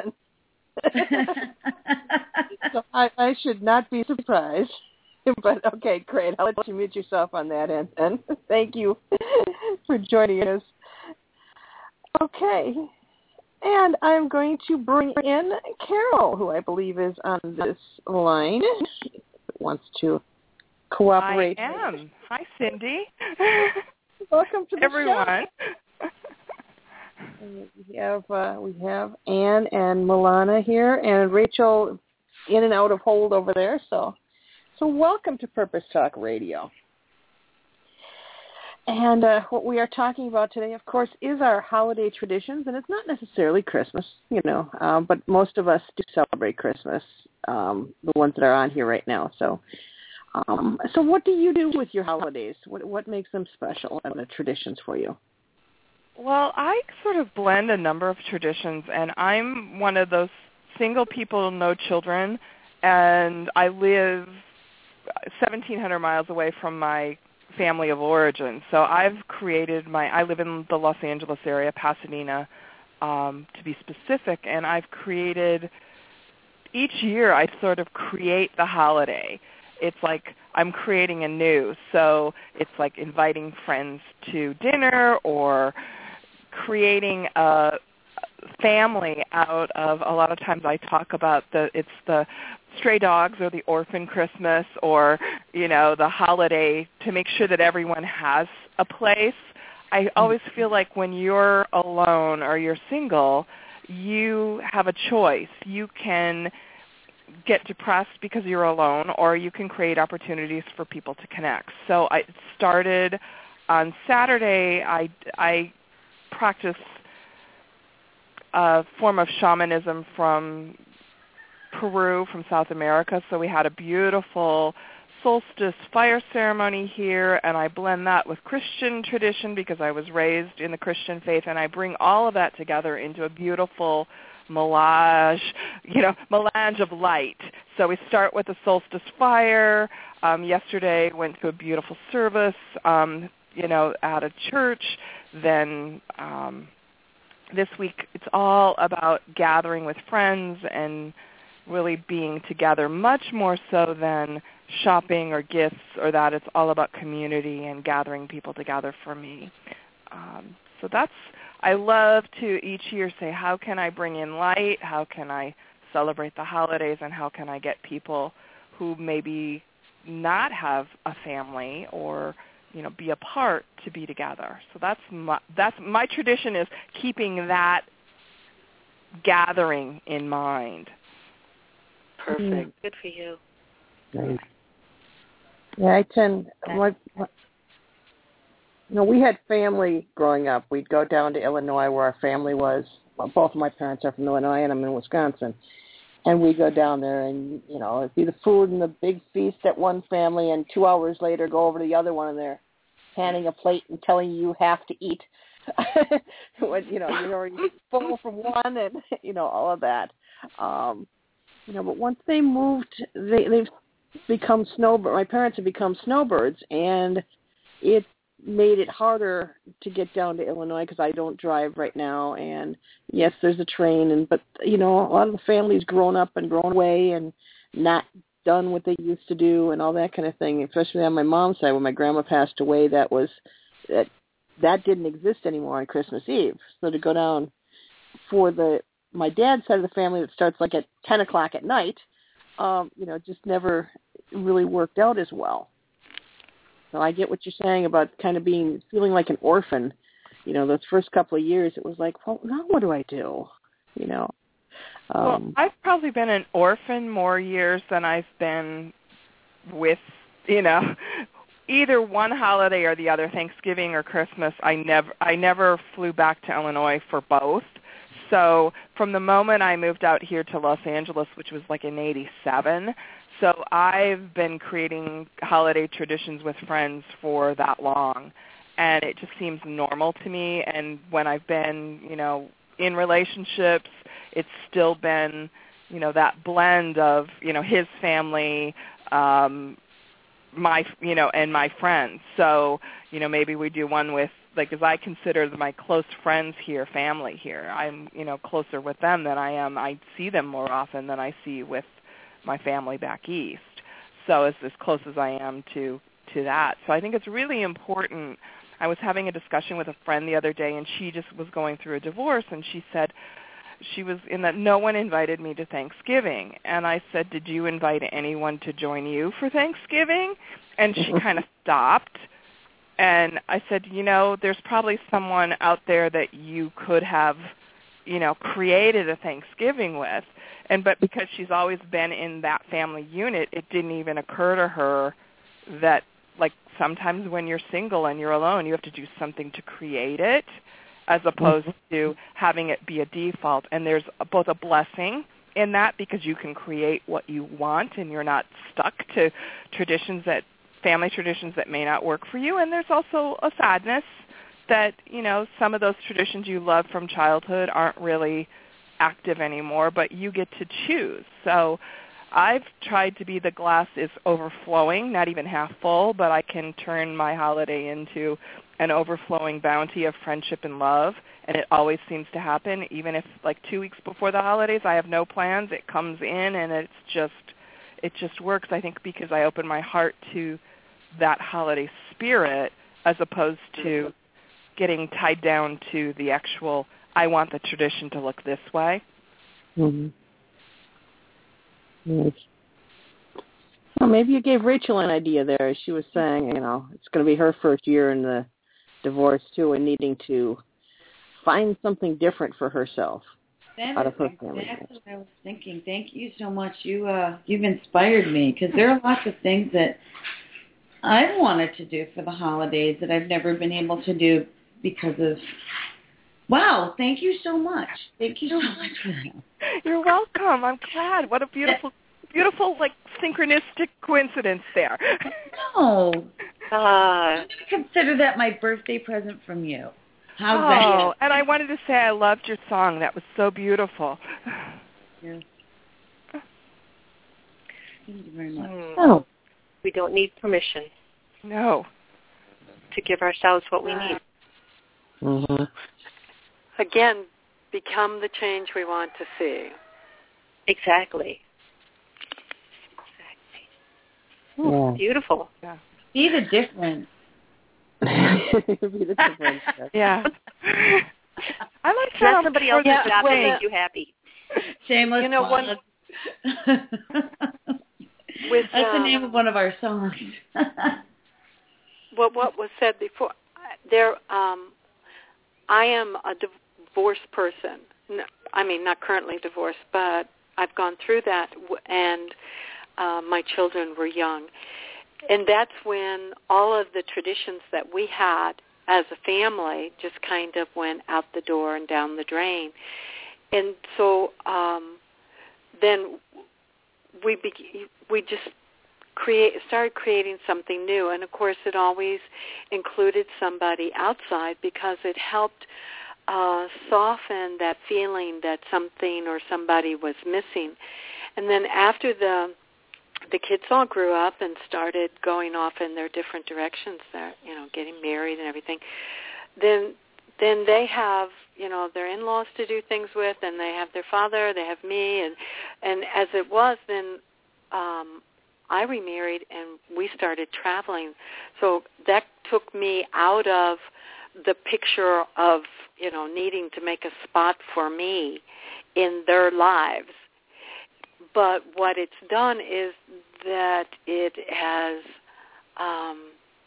So I, I should not be surprised. But okay, great. I'll let you mute yourself on that end. Then thank you for joining us. Okay, and I'm going to bring in Carol, who I believe is on this line. Wants to cooperate.
I am. Hi, Cindy.
Welcome to the
everyone.
Show. We have uh, we have Anne and Milana here, and Rachel in and out of hold over there. So So welcome to Purpose Talk Radio. And uh, what we are talking about today, of course, is our holiday traditions, and it's not necessarily Christmas, you know, um, but most of us do celebrate Christmas, um, the ones that are on here right now. So um, so what do you do with your holidays? What, what makes them special and the traditions for you?
Well, I sort of blend a number of traditions, and I'm one of those single people, no children, and I live seventeen hundred miles away from my family of origin. So I've created my, I live in the Los Angeles area, Pasadena, um, to be specific, and I've created, each year I sort of create the holiday. It's like I'm creating anew. So it's like inviting friends to dinner or creating a family out of, a lot of times I talk about the, it's the stray dogs or the orphan Christmas or, you know, the holiday to make sure that everyone has a place. I always feel like when you're alone or you're single, you have a choice. You can get depressed because you're alone, or you can create opportunities for people to connect. So I started on Saturday. I, I practice a form of shamanism from Peru, from South America. So we had a beautiful solstice fire ceremony here, and I blend that with Christian tradition because I was raised in the Christian faith, and I bring all of that together into a beautiful melange, you know, melange of light. So we start with the solstice fire. Um, yesterday went to a beautiful service, um, you know, at a church. Then um, this week it's all about gathering with friends and really being together, much more so than shopping or gifts or that. It's all about community and gathering people together for me. Um, so that's, I love to each year say, how can I bring in light? How can I celebrate the holidays? And how can I get people who maybe not have a family or, you know, be apart to be together? So that's my, that's my tradition, is keeping that gathering in mind.
Perfect.
Mm.
Good for you.
Nice. Yeah, I tend, my, my, you know, we had family growing up. We'd go down to Illinois where our family was. Well, both of my parents are from Illinois, and I'm in Wisconsin. And we'd go down there, and, you know, it'd be the food and the big feast at one family, and two hours later go over to the other one, and they're handing a plate and telling you you have to eat. when, you know, you're already full from one, and, you know, all of that. Um, you know, but once they moved, they, they've become snowbirds. My parents have become snowbirds, and it made it harder to get down to Illinois because I don't drive right now. And yes, there's a train, and but you know, a lot of the family's grown up and grown away and not done what they used to do and all that kind of thing. Especially on my mom's side, when my grandma passed away, that was that that didn't exist anymore on Christmas Eve. So to go down for the my dad's side of the family that starts like at ten o'clock at night, um, you know, just never really worked out as well. So I get what you're saying about kind of being, feeling like an orphan. You know, those first couple of years, it was like, well, now what do I do? You know. Um,
well, I've probably been an orphan more years than I've been with, you know, either one holiday or the other, Thanksgiving or Christmas. I never, I never flew back to Illinois for both. So from the moment I moved out here to Los Angeles, which was like in eighty-seven, so I've been creating holiday traditions with friends for that long, and it just seems normal to me. And when I've been, you know, in relationships, it's still been, you know, that blend of, you know, his family, um, my, you know, and my friends. So, you know, maybe we do one with, like, as I consider my close friends here, family here, I'm, you know, closer with them than I am. I see them more often than I see with my family back east. So it's as close as I am to, to that. So I think it's really important. I was having a discussion with a friend the other day, and she just was going through a divorce, and she said she was in that no one invited me to Thanksgiving. And I said, did you invite anyone to join you for Thanksgiving? And she kind of stopped. And I said, you know, there's probably someone out there that you could have, you know, created a Thanksgiving with. And but because she's always been in that family unit, it didn't even occur to her that, like, sometimes when you're single and you're alone, you have to do something to create it as opposed mm-hmm. to having it be a default. And there's both a blessing in that because you can create what you want and you're not stuck to traditions that, family traditions that may not work for you. And there's also a sadness that, you know, some of those traditions you love from childhood aren't really active anymore, but you get to choose. So I've tried to be the glass is overflowing, not even half full, but I can turn my holiday into an overflowing bounty of friendship and love, and it always seems to happen. Even if, like, two weeks before the holidays, I have no plans, it comes in, and it's just, it just works, I think, because I open my heart to that holiday spirit as opposed to getting tied down to the actual, I want the tradition to look this way.
Mm-hmm. Yes. Well, maybe you gave Rachel an idea there. She was saying, you know, it's going to be her first year in the divorce, too, and needing to find something different for herself
that
out
is
of her family.
That's what I was thinking. Thank you so much. You, uh, you've inspired me because there are lots of things that I've wanted to do for the holidays that I've never been able to do because of, wow, thank you so much. Thank you so much for that.
You're welcome. I'm glad. What a beautiful, beautiful, like, synchronistic coincidence there.
No.
Uh,
I'm going to consider that my birthday present from you. How's
oh,
that?
Oh, and I wanted to say I loved your song. That was so beautiful.
Yes. Thank you very much.
Mm.
Oh.
We don't need permission.
No.
To give ourselves what we need.
Mm-hmm.
Again, become the change we want to see.
Exactly. Exactly. Ooh,
Yeah.
Beautiful.
Yeah.
Be the difference.
Be the difference.
Yeah. I like
Let
that.
somebody else's
yeah,
job to
when
make
the,
you happy.
Shameless.
You know, one, with,
That's
um,
the name of one of our songs.
what what was said before, there. Um, I am a divorced person. No, I mean, not currently divorced, but I've gone through that, and uh, my children were young. And that's when all of the traditions that we had as a family just kind of went out the door and down the drain. And so um, then we be- we just create started creating something new. And, of course, it always included somebody outside because it helped uh, soften that feeling that something or somebody was missing. And then after the the kids all grew up and started going off in their different directions, they're, you know, getting married and everything, then then they have, you know, their in-laws to do things with, and they have their father, they have me, and and as it was, then um, I remarried and we started traveling. So that took me out of the picture of, you know, needing to make a spot for me in their lives. But what it's done is that it has um,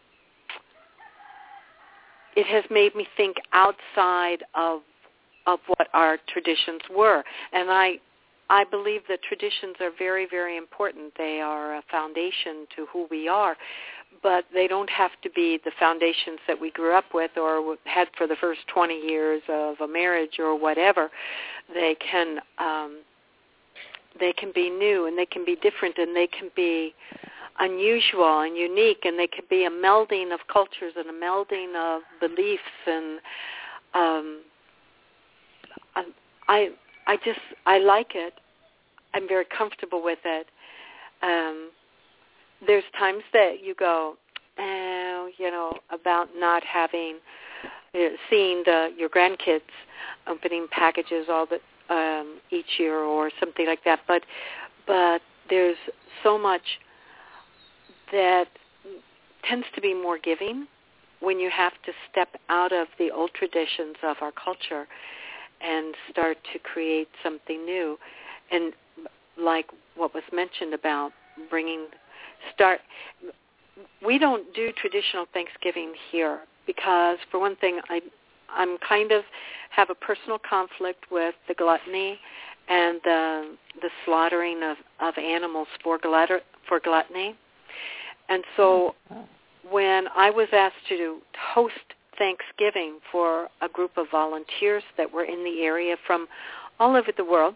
it has made me think outside of of what our traditions were, and I I believe that traditions are very, very important. They are a foundation to who we are, but they don't have to be the foundations that we grew up with or had for the first twenty years of a marriage or whatever. They can um, they can be new, and they can be different, and they can be unusual and unique, and they can be a melding of cultures and a melding of beliefs, and um, I I just I like it. I'm very comfortable with it. Um, there's times that you go, oh, you know, about not having, you know, seeing the your grandkids opening packages all the um, each year or something like that. But but there's so much that tends to be more giving when you have to step out of the old traditions of our culture and start to create something new. And like what was mentioned about bringing, start, we don't do traditional Thanksgiving here because, for one thing, I, I'm kind of have a personal conflict with the gluttony and the the slaughtering of, of animals for glut- for gluttony. And so when I was asked to host Thanksgiving for a group of volunteers that were in the area from all over the world,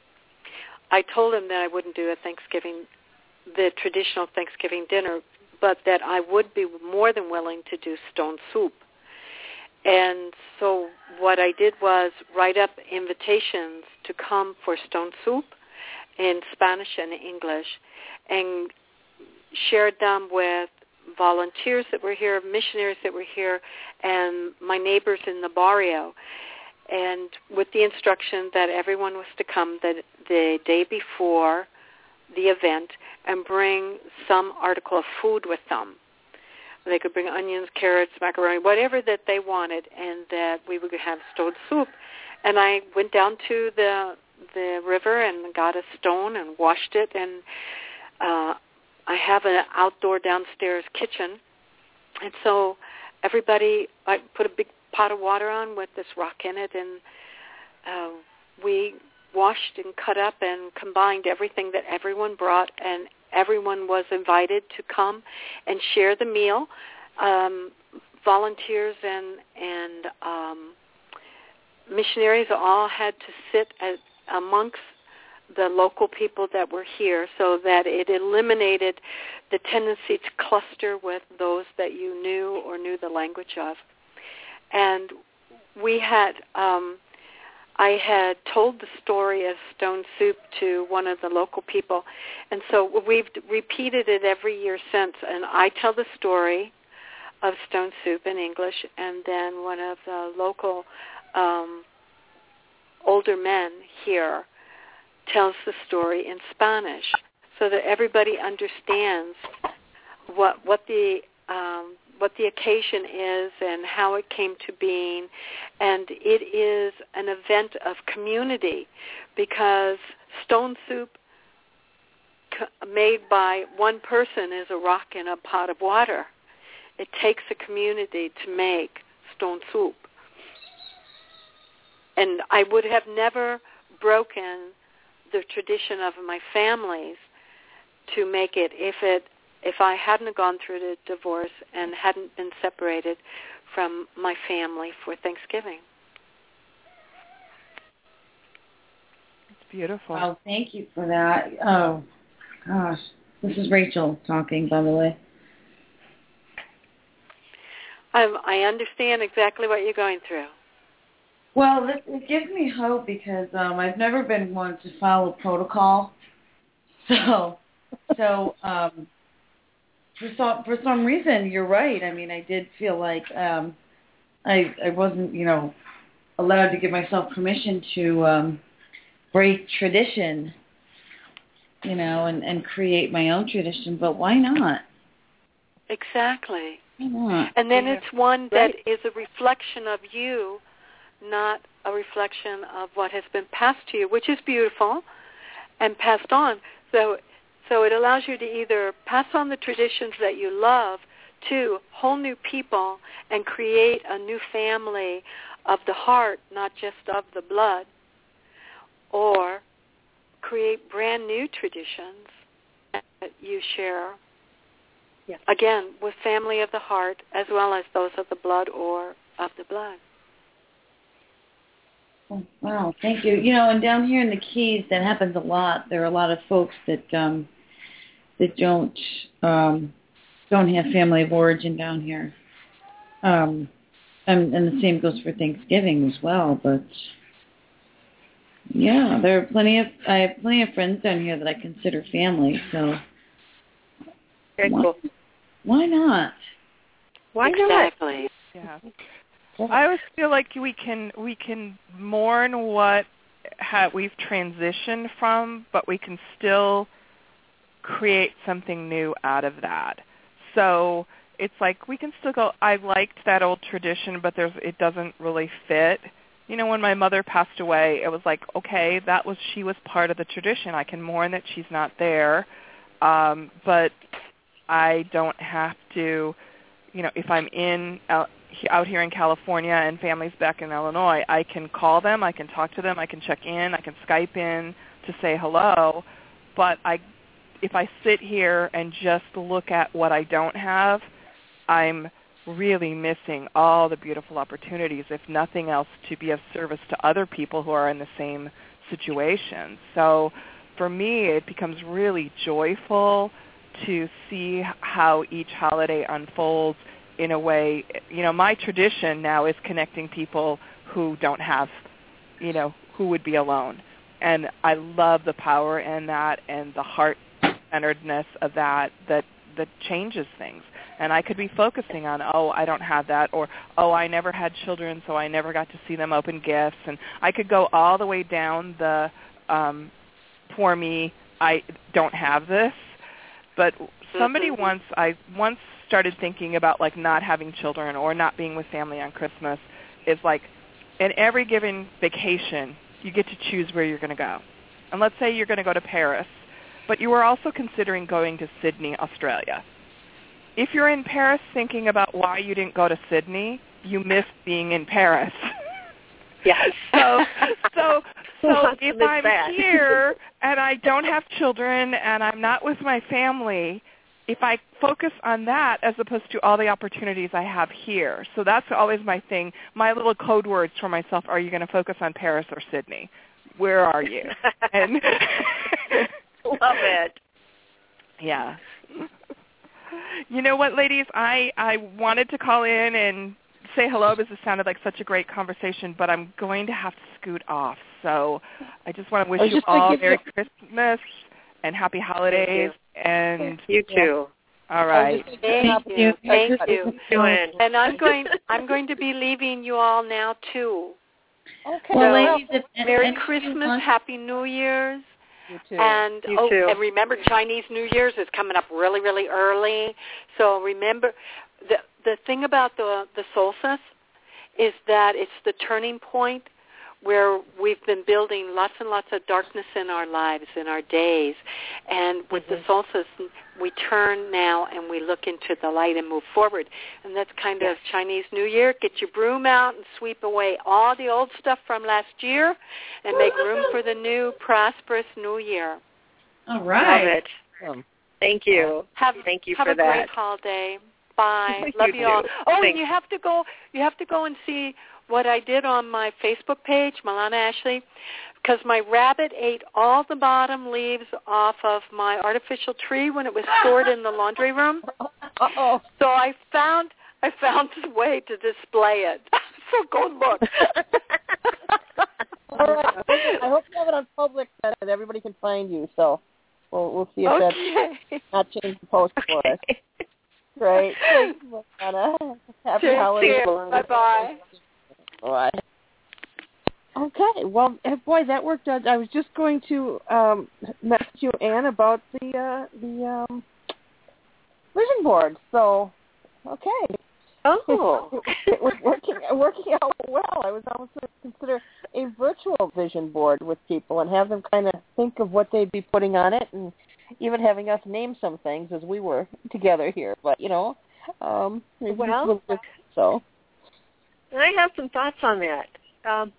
I told them that I wouldn't do a Thanksgiving, the traditional Thanksgiving dinner, but that I would be more than willing to do stone soup. And so what I did was write up invitations to come for stone soup in Spanish and English, and shared them with volunteers that were here, missionaries that were here, and my neighbors in the barrio, and with the instruction that everyone was to come the, the day before the event and bring some article of food with them. They could bring onions, carrots, macaroni, whatever that they wanted, and that we would have stone soup. And I went down to the the river and got a stone and washed it, and uh, I have an outdoor downstairs kitchen. And so everybody, I put a big pot of water on with this rock in it, and uh, we washed and cut up and combined everything that everyone brought, and everyone was invited to come and share the meal. Um, volunteers and, and um, missionaries all had to sit at, amongst the local people that were here, so that it eliminated the tendency to cluster with those that you knew or knew the language of. And we had, um, I had told the story of stone soup to one of the local people, and so we've repeated it every year since. And I tell the story of stone soup in English, and then one of the local um, older men here tells the story in Spanish, so that everybody understands what what the um, what the occasion is and how it came to being. And it is an event of community, because stone soup made by one person is a rock in a pot of water. It takes a community to make stone soup. And I would have never broken the tradition of my families to make it if it if I hadn't gone through the divorce and hadn't been separated from my family for Thanksgiving.
It's beautiful.
Oh, thank you for that. Oh, gosh. This is Rachel talking, by the way.
I, I understand exactly what you're going through.
Well, this, it gives me hope, because um, I've never been one to follow protocol. So, so um, for some for some reason, you're right. I mean, I did feel like um, I I wasn't, you know, allowed to give myself permission to um, break tradition, you know, and, and create my own tradition. But why not?
Exactly.
Why not?
And then
Yeah.
it's one that
Right.
is a reflection of you, not a reflection of what has been passed to you, which is beautiful and passed on. So so it allows you to either pass on the traditions that you love to whole new people and create a new family of the heart, not just of the blood, or create brand new traditions that you share,
Yes.
again, with family of the heart as well as those of the blood or of the blood.
Oh, wow, thank you. You know, and down here in the Keys, that happens a lot. There are a lot of folks that um, that don't um, don't have family of origin down here, um, and, and the same goes for Thanksgiving as well. But yeah, there are plenty of I have plenty of friends down here that I consider family. So
Very
why,
cool.
why not?
Why
Exactly.
Yeah. I always feel like we can we can mourn what ha- we've transitioned from, but we can still create something new out of that. So it's like we can still go, I liked that old tradition, but there's it doesn't really fit. You know, when my mother passed away, it was like, okay, that was she was part of the tradition. I can mourn that she's not there, um, but I don't have to, you know, if I'm in out here in California and families back in Illinois, I can call them, I can talk to them, I can check in, I can Skype in to say hello. But I, if I sit here and just look at what I don't have, I'm really missing all the beautiful opportunities, if nothing else, to be of service to other people who are in the same situation. So for me, it becomes really joyful to see how each holiday unfolds in a way. You know, my tradition now is connecting people who don't have, you know, who would be alone. And I love the power in that and the heart-centeredness of that, that that changes things. And I could be focusing on, oh, I don't have that, or, oh, I never had children, so I never got to see them open gifts. And I could go all the way down the, um, poor me, I don't have this. But somebody
mm-hmm.
once, I once started thinking about, like, not having children or not being with family on Christmas is like, in every given vacation, you get to choose where you're going to go. And let's say you're going to go to Paris, but you were also considering going to Sydney, Australia. If you're in Paris thinking about why you didn't go to Sydney, you missed being in Paris.
Yes.
so, so, so if I'm
that?
here and I don't have children and I'm not with my family, if I focus on that as opposed to all the opportunities I have here. So that's always my thing. My little code words for myself, are you going to focus on Paris or Sydney? Where are you? And
love it.
Yeah. You know what, ladies? I, I wanted to call in and say hello because it sounded like such a great conversation, but I'm going to have to scoot off. So I just want to wish you all Merry Christmas and Happy Holidays. And
you too.
All right.
Thank you. Thank you. And I'm going I'm going to be leaving you all now too.
Okay.
Well,
So,
ladies, if,
Merry
if
Christmas, Happy New Year's.
You too.
And
you
oh,
too.
and remember, Chinese New Year's is coming up really, really early. So remember, the the thing about the the solstice is that it's the turning point where we've been building lots and lots of darkness in our lives, in our days. And with mm-hmm. the solstice, we turn now and we look into the light and move forward. And that's kind yes. of Chinese New Year. Get your broom out and sweep away all the old stuff from last year and make room for the new, prosperous new year.
All right.
Love it. Um, Thank you.
Have,
Thank you
have
for
a
that.
Have a great holiday. Bye. Love
you
you all.
too.
Oh,
Thanks.
and you have to go. You have to go and see what I did on my Facebook page, Milana Ashley, because my rabbit ate all the bottom leaves off of my artificial tree when it was stored in the laundry room.
Uh-oh.
So I found I found a way to display it. So go look.
All right. I hope you have it on public so that everybody can find you. So we'll we'll see if
Okay.
that's not changed the post for us. Great. Thanks, Milana. Happy
Take
holidays.
care. Bye-bye.
Bye. Okay. Well, eh, boy, that worked out. I was just going to um, message you, Anne, about the uh, the um, vision board. So, okay.
Oh,
it was working working out well. I was almost going to consider a virtual vision board with people and have them kind of think of what they'd be putting on it, and even having us name some things as we were together here. But you know, um,
well,
so
I have some thoughts on that. Um,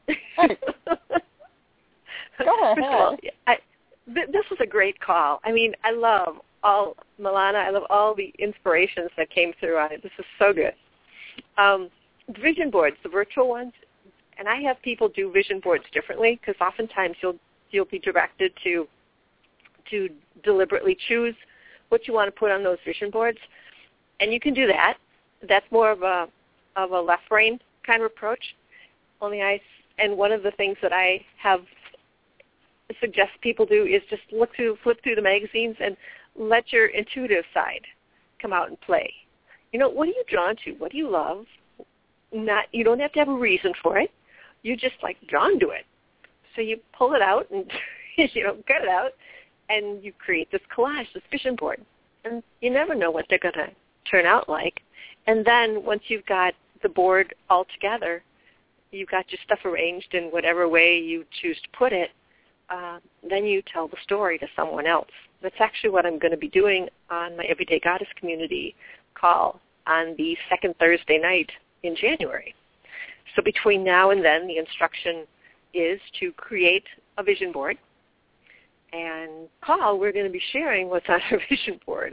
Go ahead.
Well, I, th- this was a great call. I mean, I love all Milana. I love all the inspirations that came through on it. This is so good. Um, vision boards, the virtual ones, and I have people do vision boards differently because oftentimes you'll you'll be directed to to deliberately choose what you want to put on those vision boards, and you can do that. That's more of a of a left brain kind of approach. Only I and one of the things that I have suggest people do is just look through, flip through the magazines and let your intuitive side come out and play. You know, what are you drawn to? What do you love? Not, you don't have to have a reason for it. You're just like drawn to it. So you pull it out and you know, cut it out, and you create this collage, this vision board. And you never know what they're going to turn out like. And then once you've got the board all together, you've got your stuff arranged in whatever way you choose to put it, uh, then you tell the story to someone else. That's actually what I'm going to be doing on my Everyday Goddess Community call on the second Thursday night in January. So between now and then, the instruction is to create a vision board. And Paul, we're going to be sharing what's on our vision board.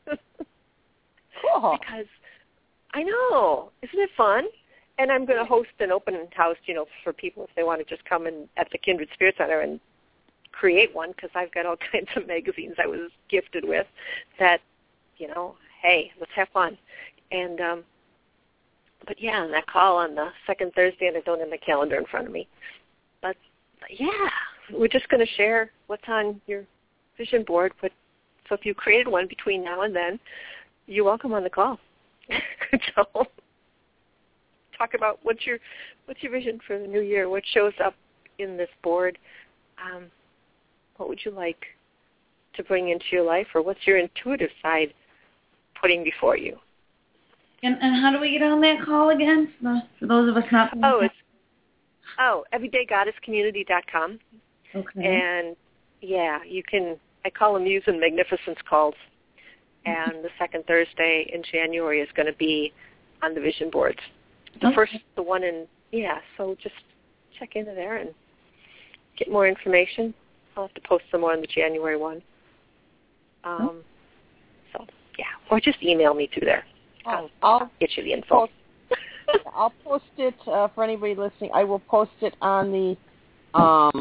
Cool.
Because I know, isn't it fun? And I'm going to host an open house, you know, for people if they want to just come in at the Kindred Spirit Center and create one, because I've got all kinds of magazines I was gifted with that, you know, hey, let's have fun. And, um, but yeah, and that call on the second Thursday, and I don't have my calendar in front of me. But, yeah, we're just going to share what's on your vision board. But, so if you created one between now and then, you're welcome on the call. So talk about what's your what's your vision for the new year? What shows up in this board? Um, what would you like to bring into your life, or what's your intuitive side putting before you?
And and how do we get on that call again? For, for those of us not.
Oh, it's oh everyday goddess community dot com.
Okay.
And yeah, you can. I call them Muse and Magnificence calls. And the second Thursday in January is going to be on the vision boards. The
okay.
first, the one in, yeah, so just check into there and get more information. I'll have to post some more on the January one. Um, so, yeah, or just email me through there. I'll, I'll get you the info.
Post, I'll post it uh, for anybody listening. I will post it on the um,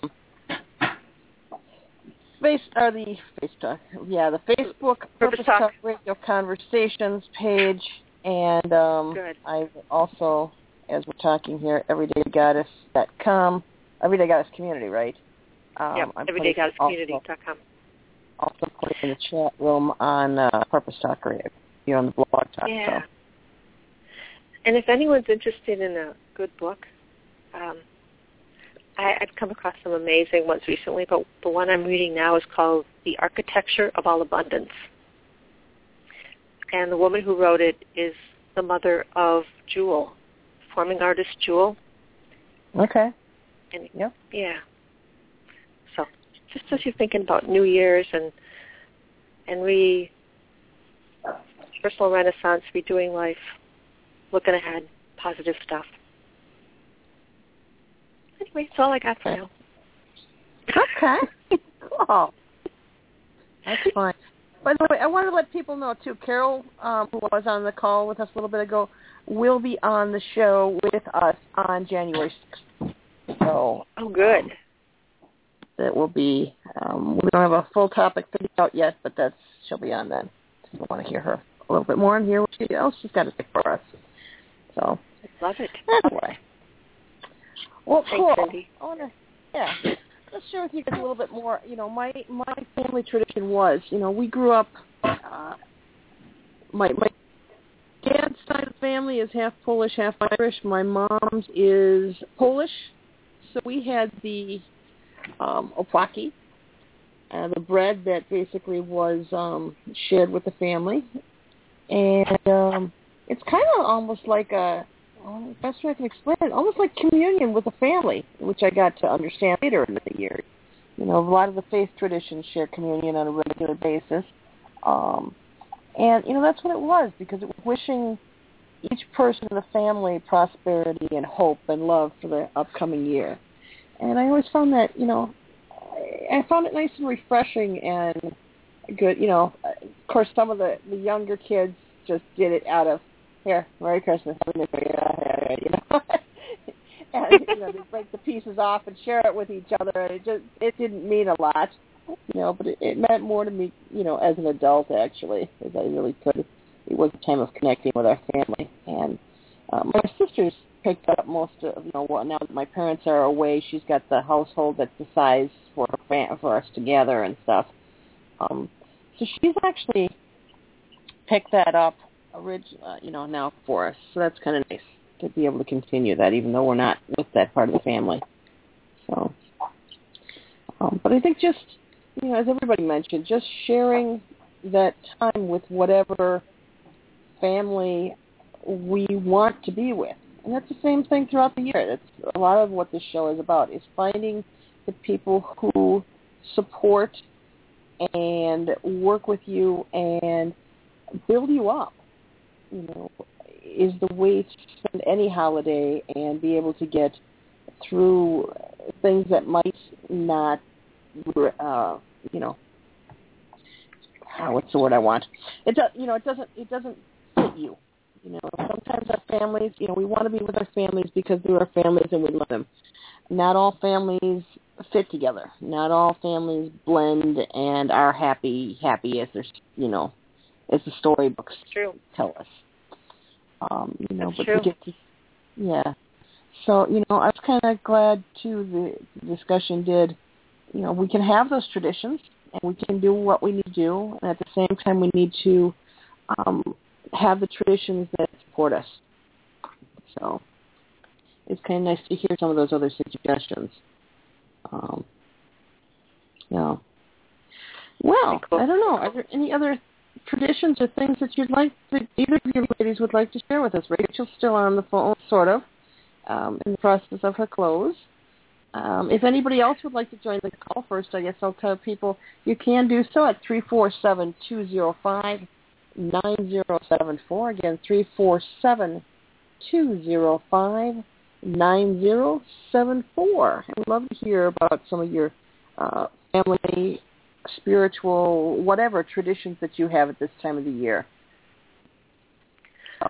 Face or the Facebook, yeah, the Facebook
Purpose Talk.
Talk Radio Conversations page, and um,
Good.
I will also, as we're talking here, everyday goddess dot com, Everyday Goddess Community, right? Um,
Yeah, everyday goddess community dot com.
Also put it in the chat room on uh, Purpose Talk Radio, here on the blog talk.
Yeah.
So.
And if anyone's interested in a good book, um, I, I've come across some amazing ones recently, but the one I'm reading now is called The Architecture of All Abundance. And the woman who wrote it is the mother of Jewel, performing artist Jewel.
Okay.
And
yep.
Yeah. So just as you're thinking about New Year's and and re personal renaissance, redoing life, looking ahead, positive stuff. Anyway, that's all I got for now.
Okay. Cool. That's fine. By the way, I wanted to let people know, too, Carol, um, who was on the call with us a little bit ago, will be on the show with us on January sixth. So,
oh, good.
Um, that will be, um, we don't have a full topic figured out yet, but that's she'll be on then. So we want to hear her a little bit more and hear what she else she's got to say for us. So,
love it.
Anyway. Well,
Thanks,
cool.
Cindy.
I want to, yeah, let's share with you guys a little bit more. You know, my my family tradition was, you know, we grew up. Uh, my my dad's side of the family is half Polish, half Irish. My mom's is Polish, so we had the um, opłaki, uh, the bread that basically was um, shared with the family, and um, it's kind of almost like a. Well, the best way I can explain it, almost like communion with a family, which I got to understand later in the year. You know, a lot of the faith traditions share communion on a regular basis. Um, and, you know, that's what it was, because it was wishing each person in the family prosperity and hope and love for the upcoming year. And I always found that, you know, I found it nice and refreshing and good. You know, of course, some of the, the younger kids just did it out of, here, Merry Christmas, Happy New Year, you know. And, you know, they break the pieces off and share it with each other, and it just, it didn't mean a lot, you know, but it, it meant more to me, you know, as an adult, actually, as I really could. It was a time of connecting with our family. And uh, my sister's picked up most of, you know, well, now that my parents are away, she's got the household that's the size for, for us to gather and stuff. Um, so she's actually picked that up. Original, uh, you know, now for us. So that's kind of nice to be able to continue that, even though we're not with that part of the family. So, um, but I think just, you know, as everybody mentioned, just sharing that time with whatever family we want to be with. And that's the same thing throughout the year. That's a lot of what this show is about, is finding the people who support and work with you and build you up. You know, is the way to spend any holiday and be able to get through things that might not, uh, you know, oh, what's the word I want? It does, you know, it doesn't, it doesn't fit you. You know, sometimes our families, you know, we want to be with our families because they're our families and we love them. Not all families fit together. Not all families blend and are happy, happy as there's, you know, as the storybooks
True.
tell us. Um, you know,
That's
but
true.
to get to, yeah. So, you know, I was kind of glad, too, the discussion did, you know, we can have those traditions and we can do what we need to do, and at the same time we need to um, have the traditions that support us. So it's kind of nice to hear some of those other suggestions. Um, yeah. Well,
cool.
I don't know. Are there any other traditions or things that you'd like to, either of you ladies would like to share with us? Rachel's still on the phone, sort of, um, in the process of her close. Um, if anybody else would like to join the call first, I guess I'll tell people you can do so at three four seven, two zero five, nine zero seven four. Again, three four seven, two zero five, nine zero seven four. I would love to hear about some of your uh, family, spiritual, whatever traditions that you have at this time of the year. So,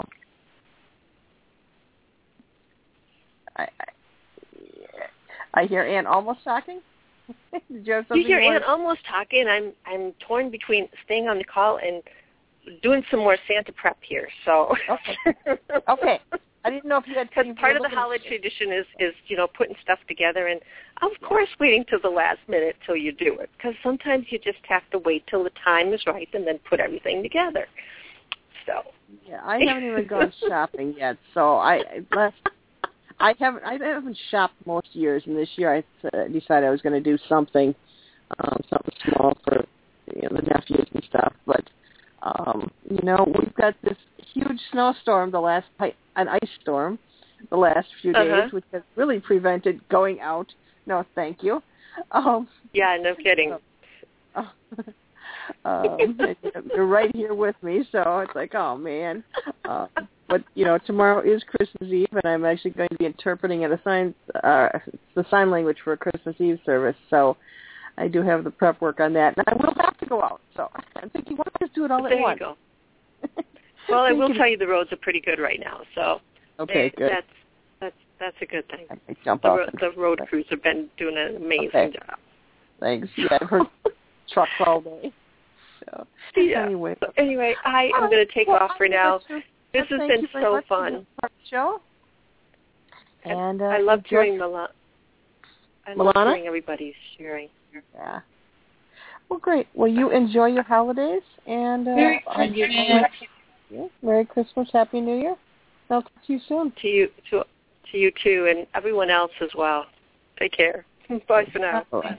I, I, I hear Ann almost talking. Did you have something
You hear
you
Ann
wanted?
almost talking. I'm I'm torn between staying on the call and doing some more Santa prep here. So
Okay. Okay. I didn't know if you had.
Because part of the holiday tradition is, is, you know, putting stuff together and, of course, waiting till the last minute till you do it. Because sometimes you just have to wait till the time is right and then put everything together. So.
Yeah, I haven't even gone shopping yet. So I last, I haven't I haven't shopped most years, and this year I uh, decided I was going to do something, um, something small for you know, the nephews and stuff. But um, you know, we've got this huge snowstorm, the last an ice storm, the last few days,
uh-huh.
which has really prevented going out. No, thank you. Um,
yeah, no kidding.
Uh, um, you're right here with me, so it's like, oh man. Uh, but you know, tomorrow is Christmas Eve, and I'm actually going to be interpreting at a sign, uh, the sign language for a Christmas Eve service. So I do have the prep work on that, and I will have to go out. So I'm thinking, why don't I just do it all
there
at once?
You go. Well, I will tell you the roads are pretty good right now, so
okay,
they,
good.
That's that's that's a good thing.
I jump
the,
off
ro- the road crews have been doing an amazing
okay.
job.
Thanks. Yeah, I've heard trucks all day. So
yeah.
anyway,
so anyway, I am going to take
well,
off for now.
You.
This
well,
has been so fun.
Show. And uh,
I love
enjoy-
hearing Mila- I love
Milana?
hearing everybody's sharing.
Yeah. Well, great. Well, you enjoy your holidays, and uh,
Merry
I'll get
Christmas.
you. Merry Christmas, Happy New Year. I'll talk to you soon.
To you, to to you too, and everyone else as well. Take care. Bye for now.
Bye.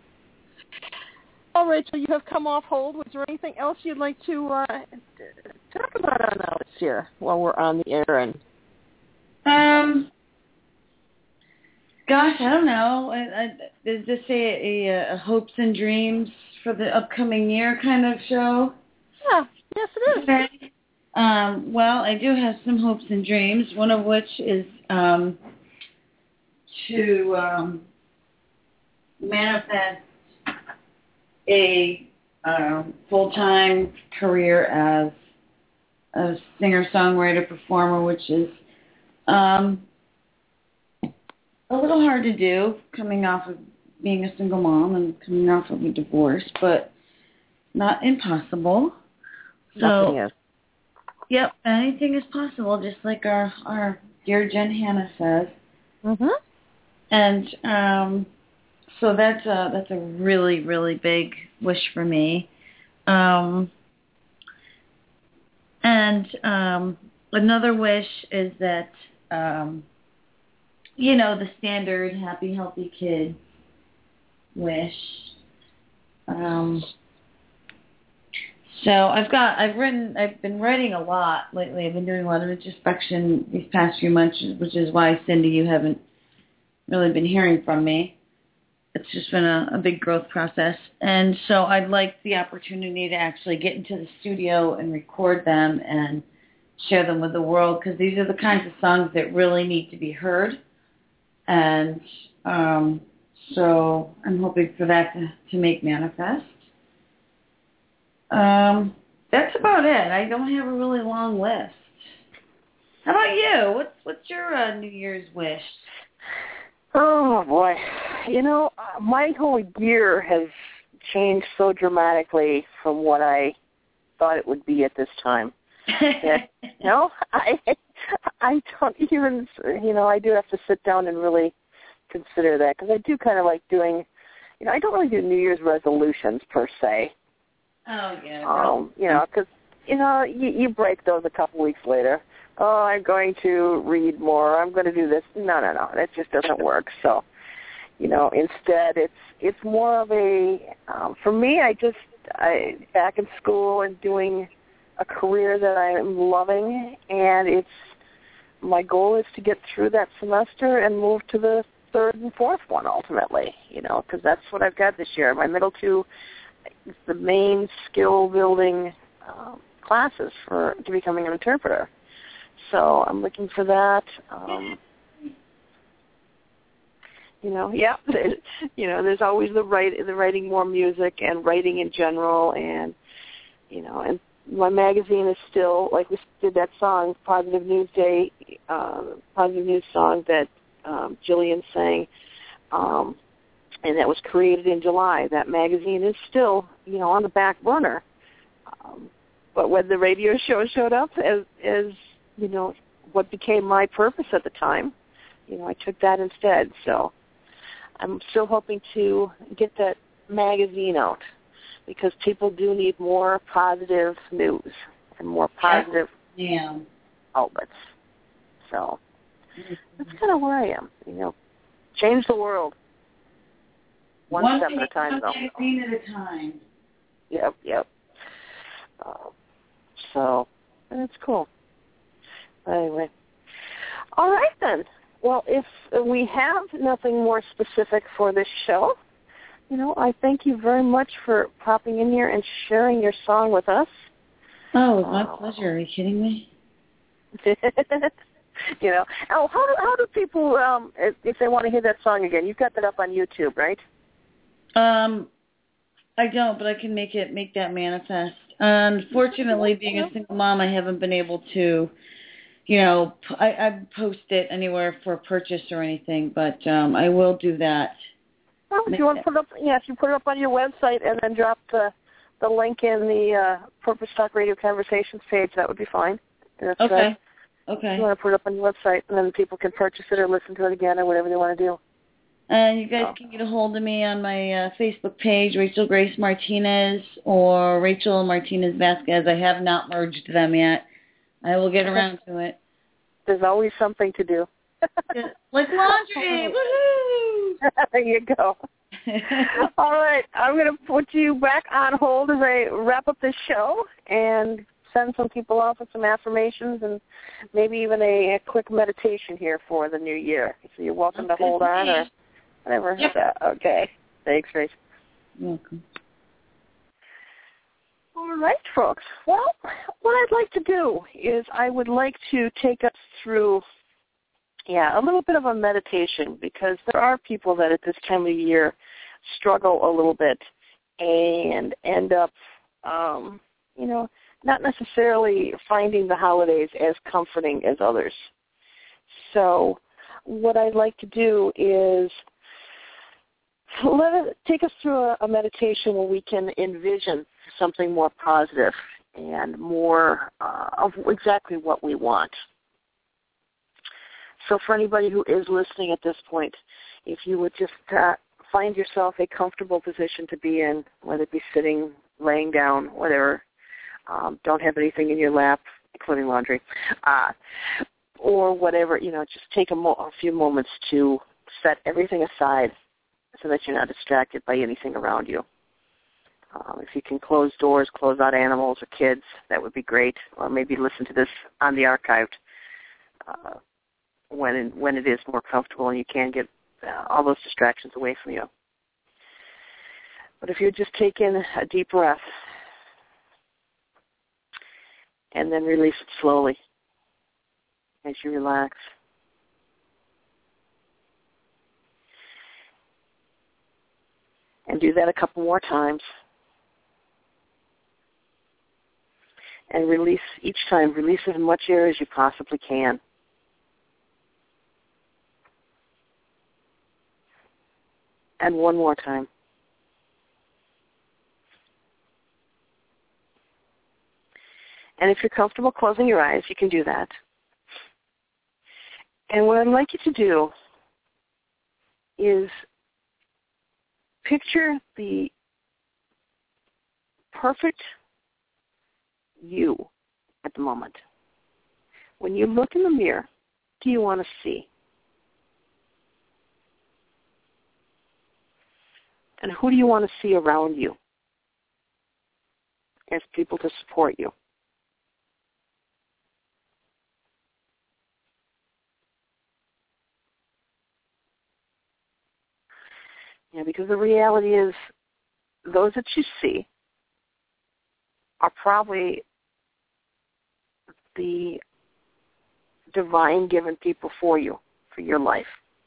All right, so you have come off hold. Was there anything else you'd like to uh, talk about on this here while we're on the air? And
Um, gosh, I don't know. I, I, is this a, a, a hopes and dreams for the upcoming year kind of show?
Yeah, yes it is.
Okay. Um, well, I do have some hopes and dreams, one of which is um, to um, manifest a uh, full-time career as a singer-songwriter performer, which is um, a little hard to do coming off of being a single mom and coming off of a divorce, but not impossible.
Nothing
So,
is.
Yep, anything is possible, just like our, our dear Jen Hannah says.
Mhm.
And um, so that's a, that's a really, really big wish for me. Um, and um, another wish is that, um, you know, the standard happy, healthy kid wish. Um, so I've got, I've written, I've been writing a lot lately. I've been doing a lot of introspection these past few months, which is why, Cindy, you haven't really been hearing from me. It's just been a, a big growth process. And so I'd like the opportunity to actually get into the studio and record them and share them with the world, because these are the kinds of songs that really need to be heard. And um, so I'm hoping for that to, to make manifest. Um, that's about it. I don't have a really long list. How about you? What's what's your uh, New Year's wish?
Oh, boy. You know, my whole year has changed so dramatically from what I thought it would be at this time. That, you know, I, I don't even, you know, I do have to sit down and really consider that, because I do kind of like doing, you know, I don't really do New Year's resolutions per se.
Oh, yeah.
Um, you know, because, you know, you, you break those a couple weeks later. Oh, I'm going to read more. I'm going to do this. No, no, no. That just doesn't work. So, you know, instead it's it's more of a, um, for me, I just, I back in school and doing a career that I'm loving, and it's, my goal is to get through that semester and move to the third and fourth one ultimately, you know, because that's what I've got this year. My middle two, the main skill-building um, classes for to becoming an interpreter. So I'm looking for that. Um, you know, yeah, you know, there's always the write, the writing more music and writing in general, and you know, and my magazine is still, like we did that song, Positive News Day, uh, Positive News song that um, Jillian sang, um, and that was created in July. That magazine is still, you know, on the back burner. Um, but when the radio show showed up as, as, you know, what became my purpose at the time, you know, I took that instead. So I'm still hoping to get that magazine out, because people do need more positive news and more positive
yeah.
outlets. So that's kind of where I am, you know. Change the world. One,
one
step at a time,
one
though.
magazine at a time.
Yep, yep. Uh, so that's cool. Anyway. All right, then. Well, if we have nothing more specific for this show, you know, I thank you very much for popping in here and sharing your song with us.
Oh, my uh, pleasure. Are you kidding me?
You know, oh, how do how do people, um, if, if they want to hear that song again? You've got that up on YouTube, right?
Um, I don't, but I can make it make that manifest. Unfortunately, being a single mom, I haven't been able to, you know, I, I post it anywhere for purchase or anything, but um, I will do that.
Well, if you want to put it up, yeah, if you put it up on your website and then drop the the link in the uh, Purpose Talk Radio Conversations page, that would be fine. That's,
okay.
Uh,
okay.
You want to put it up on your website, and then people can purchase it or listen to it again or whatever they want to do.
And you guys oh. can get a hold of me on my uh, Facebook page, Rachel Grace Martinez or Rachel Martinez Vasquez. I have not merged them yet. I will get around to it.
There's always something to do.
Like laundry. Woohoo!
There you go. All right. I'm going to put you back on hold as I wrap up this show and send some people off with some affirmations and maybe even a, a quick meditation here for the new year. So you're welcome okay. to hold on or whatever.
Yep.
So, okay. Thanks, Grace.
You're welcome.
All right, folks. Well, what I'd like to do is I would like to take us through, yeah, a little bit of a meditation, because there are people that at this time of year struggle a little bit and end up, um, you know, not necessarily finding the holidays as comforting as others. So what I'd like to do is let it take us through a, a meditation where we can envision something more positive and more uh, of exactly what we want. So for anybody who is listening at this point, if you would just uh, find yourself a comfortable position to be in, whether it be sitting, laying down, whatever, um, don't have anything in your lap, including laundry, uh, or whatever, you know, just take a, mo- a few moments to set everything aside so that you're not distracted by anything around you. Um, if you can close doors, close out animals or kids, that would be great. Or maybe listen to this on the archived uh, when it, when it is more comfortable and you can get uh, all those distractions away from you. But if you just take in a deep breath and then release it slowly, as you relax. And do that a couple more times. And release each time. Release as much air as you possibly can. And one more time. And if you're comfortable closing your eyes, you can do that. And what I'd like you to do is picture the perfect you at the moment. When you look in the mirror, what do you want to see? And who do you want to see around you as people to support you? Yeah, because the reality is those that you see are probably the divine-given people for you, for your life.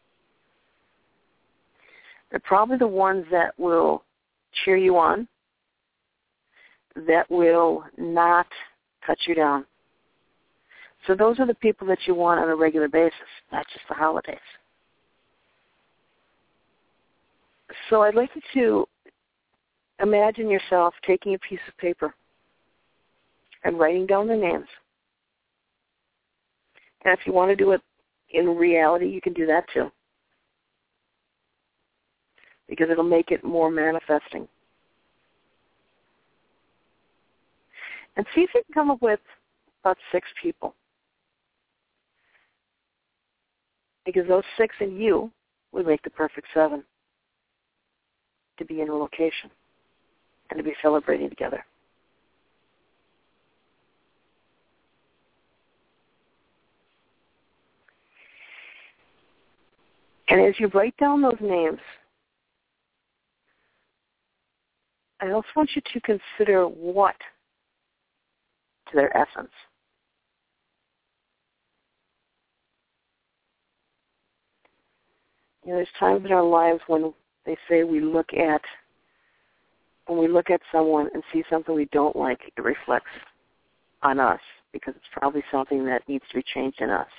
They're probably the ones that will cheer you on, that will not cut you down. So those are the people that you want on a regular basis, not just the holidays. So I'd like you to imagine yourself taking a piece of paper and writing down their names. And if you want to do it in reality, you can do that too, because it'll make it more manifesting. And see if you can come up with about six people, because those six and you would make the perfect seven to be in a location and to be celebrating together. And as you write down those names, I also want you to consider what to their essence. You know, there's times in our lives when they say we look at, when we look at someone and see something we don't like, it reflects on us because it's probably something that needs to be changed in us.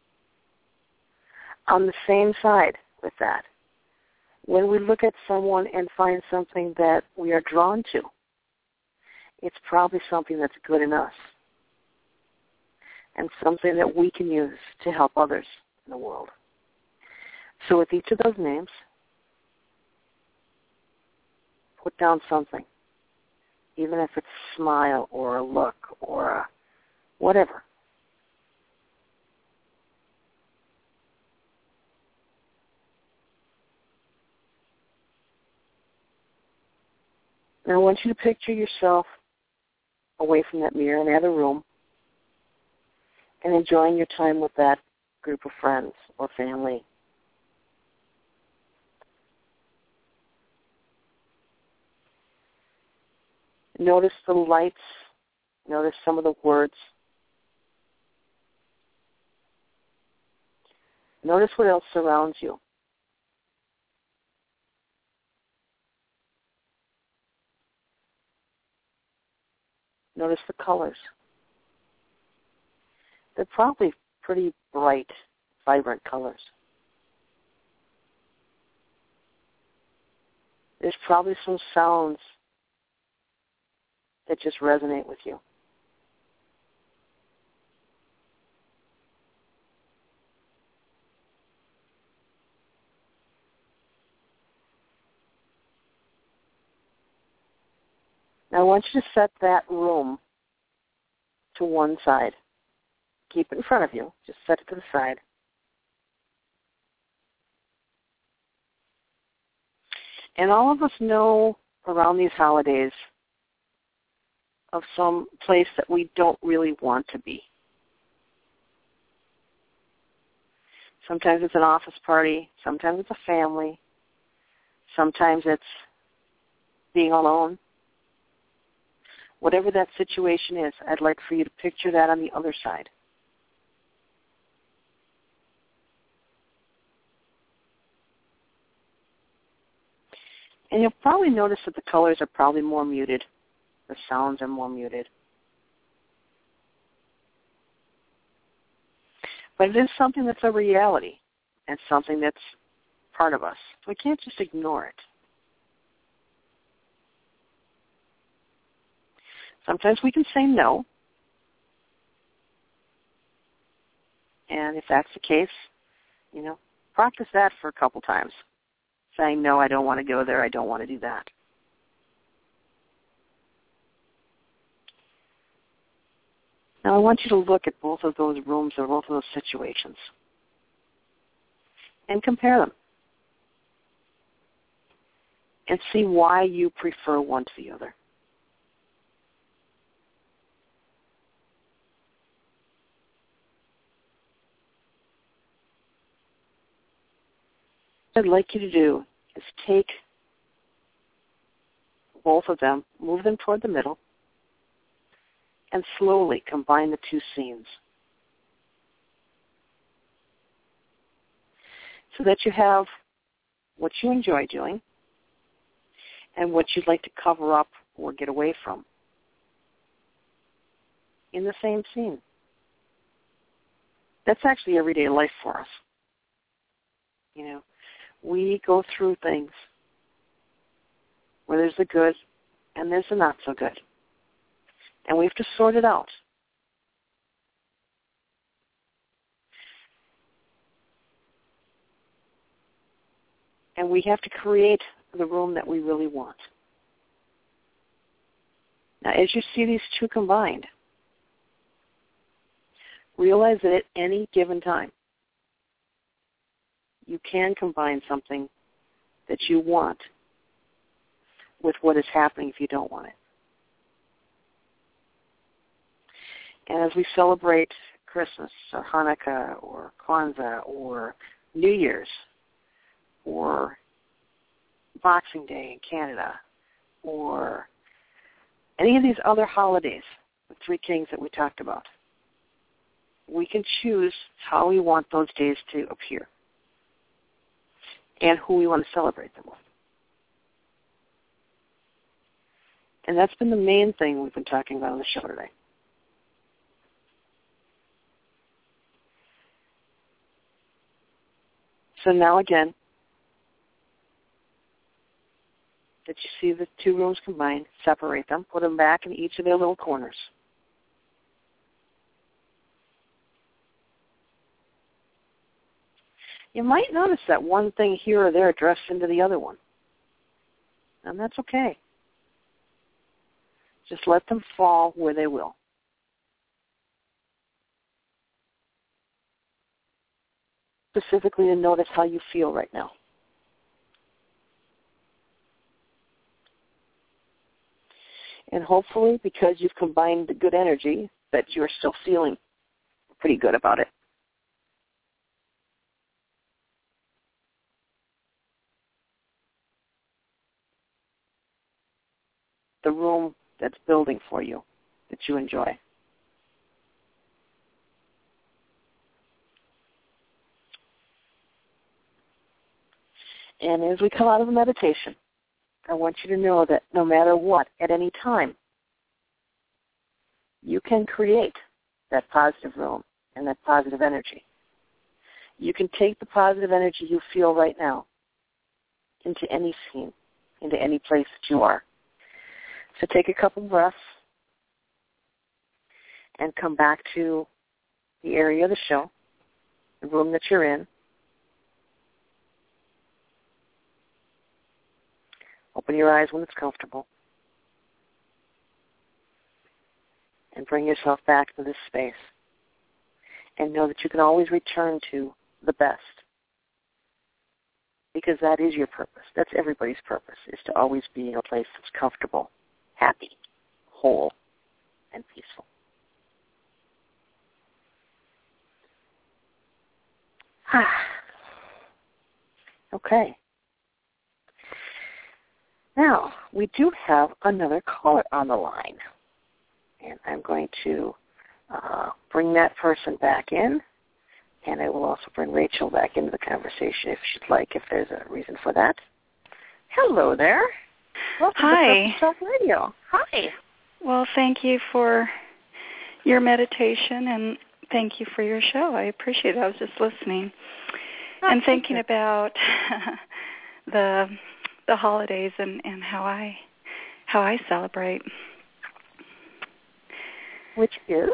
On the same side with that, when we look at someone and find something that we are drawn to, it's probably something that's good in us and something that we can use to help others in the world. So with each of those names, put down something, even if it's a smile or a look or a whatever. Now I want you to picture yourself away from that mirror in the other room and enjoying your time with that group of friends or family. Notice the lights. Notice some of the words. Notice what else surrounds you. Notice the colors. They're probably pretty bright, vibrant colors. There's probably some sounds that just resonate with you. Now I want you to set that room to one side. Keep it in front of you. Just set it to the side. And all of us know around these holidays of some place that we don't really want to be. Sometimes it's an office party. Sometimes it's a family. Sometimes it's being alone. Whatever that situation is, I'd like for you to picture that on the other side. And you'll probably notice that the colors are probably more muted. The sounds are more muted. But it is something that's a reality and something that's part of us. We can't just ignore it. Sometimes we can say no. And if that's the case, you know, practice that for a couple times. Saying, no, I don't want to go there, I don't want to do that. Now I want you to look at both of those rooms or both of those situations and compare them and see why you prefer one to the other. What I'd like you to do is take both of them, move them toward the middle, and slowly combine the two scenes so that you have what you enjoy doing and what you'd like to cover up or get away from in the same scene. That's actually everyday life for us. You know, we go through things where there's the good and there's the not so good. And we have to sort it out. And we have to create the room that we really want. Now, as you see these two combined, realize that at any given time, you can combine something that you want with what is happening if you don't want it. And as we celebrate Christmas or Hanukkah or Kwanzaa or New Year's or Boxing Day in Canada or any of these other holidays, the three kings that we talked about, we can choose how we want those days to appear and who we want to celebrate them with. And that's been the main thing we've been talking about on the show today. So now again, that you see the two rooms combined, separate them, put them back in each of their little corners. You might notice that one thing here or there drifts into the other one. And that's okay. Just let them fall where they will. Specifically to notice how you feel right now. And hopefully, because you've combined the good energy, that you're still feeling pretty good about it. The room that's building for you, that you enjoy. And as we come out of the meditation, I want you to know that no matter what, at any time, you can create that positive room and that positive energy. You can take the positive energy you feel right now into any scene, into any place that you are. So take a couple breaths and come back to the area of the show, the room that you're in. Open your eyes when it's comfortable. And bring yourself back to this space. And know that you can always return to the best. Because that is your purpose. That's everybody's purpose, is to always be in a place that's comfortable, happy, whole, and peaceful. Okay. Now, we do have another caller on the line. And I'm going to uh, bring that person back in. And I will also bring Rachel back into the conversation if she'd like, if there's a reason for that.
Hello there. Welcome
Hi.
to Talk Radio. Hi.
Well, thank you for your meditation, and thank you for your show. I appreciate it. I was just listening
Oh,
and
thank
thinking
you.
about the the holidays and, and how I how I celebrate.
Which is?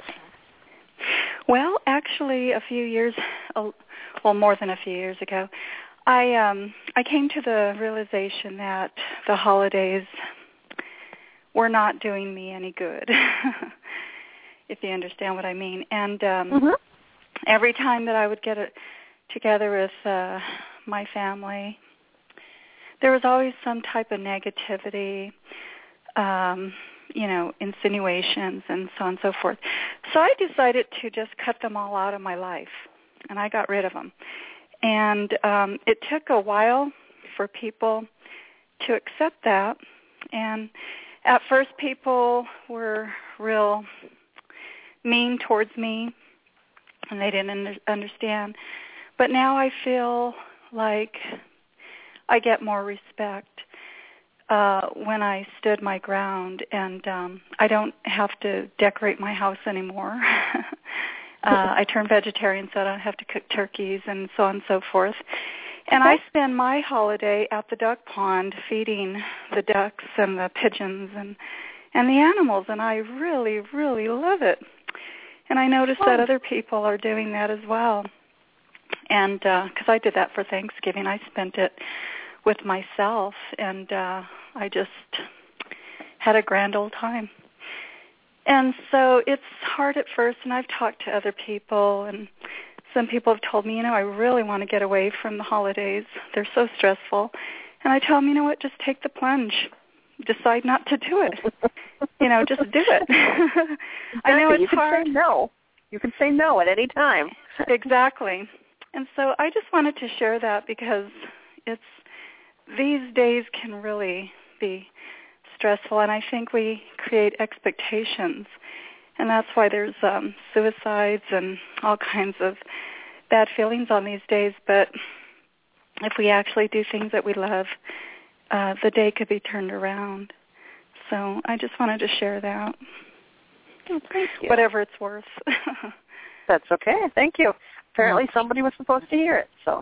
Well, actually, a few years, well, more than a few years ago, I um, I came to the realization that the holidays were not doing me any good, if you understand what I mean. And um,
Mm-hmm.
every time that I would get it together with uh, my family, there was always some type of negativity, um, you know, insinuations and so on and so forth. So I decided to just cut them all out of my life, and I got rid of them. And um, it took a while for people to accept that. And at first people were real mean towards me, and they didn't under- understand. But now I feel like I get more respect uh, when I stood my ground, and um, I don't have to decorate my house anymore. uh, I turned vegetarian, so I don't have to cook turkeys and so on and so forth. And I spend my holiday at the duck pond feeding the ducks and the pigeons and, and the animals, and I really, really love it. And I notice that other people are doing that as well. And because uh, I did that for Thanksgiving, I spent it with myself, and uh, I just had a grand old time. And so it's hard at first, and I've talked to other people, and some people have told me, you know, I really want to get away from the holidays. They're so stressful. And I tell them, you know what, just take the plunge. Decide not to do it. You know, just do it. I know it's
you can
hard.
say no. You can say no at any time.
Exactly. And so I just wanted to share that because it's these days can really be stressful, and I think we create expectations, and that's why there's um, suicides and all kinds of bad feelings on these days. But if we actually do things that we love, uh, the day could be turned around. So I just wanted to share that.
Oh, thank you.
Whatever it's worth.
That's okay. Thank you. Apparently somebody was supposed to hear it, so.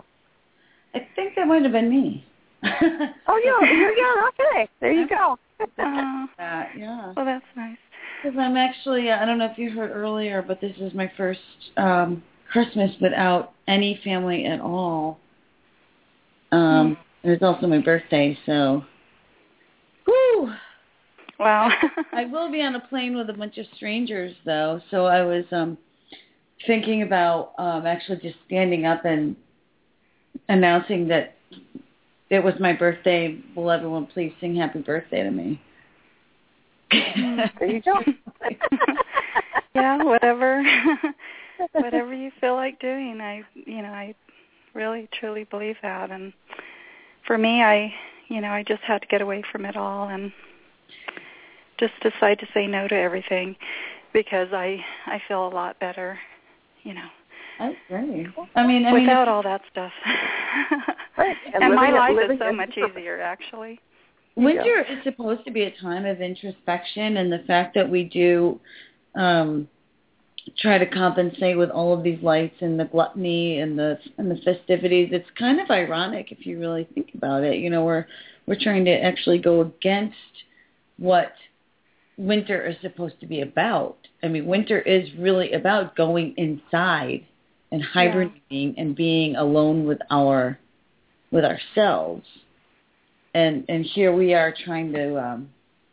I think that might have been me.
Oh, yeah, yeah, okay. There you go.
Uh,
uh, yeah.
Well, that's nice.
Because I'm actually, I don't know if you heard earlier, but this is my first um, Christmas without any family at all. Um, mm. And it's also my birthday, so. Woo!
Wow.
I will be on a plane with a bunch of strangers, though, so I was um, thinking about um, actually just standing up and announcing that it was my birthday. Will everyone please sing happy birthday to me?
There you go.
Yeah, whatever, whatever you feel like doing. I, you know, I really truly believe that. And for me, I, you know, I just had to get away from it all and just decide to say no to everything because I, I feel a lot better, you know.
I agree. I mean, I
without
mean,
all that stuff.
Right. And,
and my life
living
is so
is
much
perfect.
easier, actually.
Winter is supposed to be a time of introspection, and the fact that we do um, try to compensate with all of these lights and the gluttony and the and the festivities, it's kind of ironic if you really think about it. You know, we're we're trying to actually go against what winter is supposed to be about. I mean, winter is really about going inside and hibernating yeah. and being alone with our with ourselves. And and here we are trying to, um,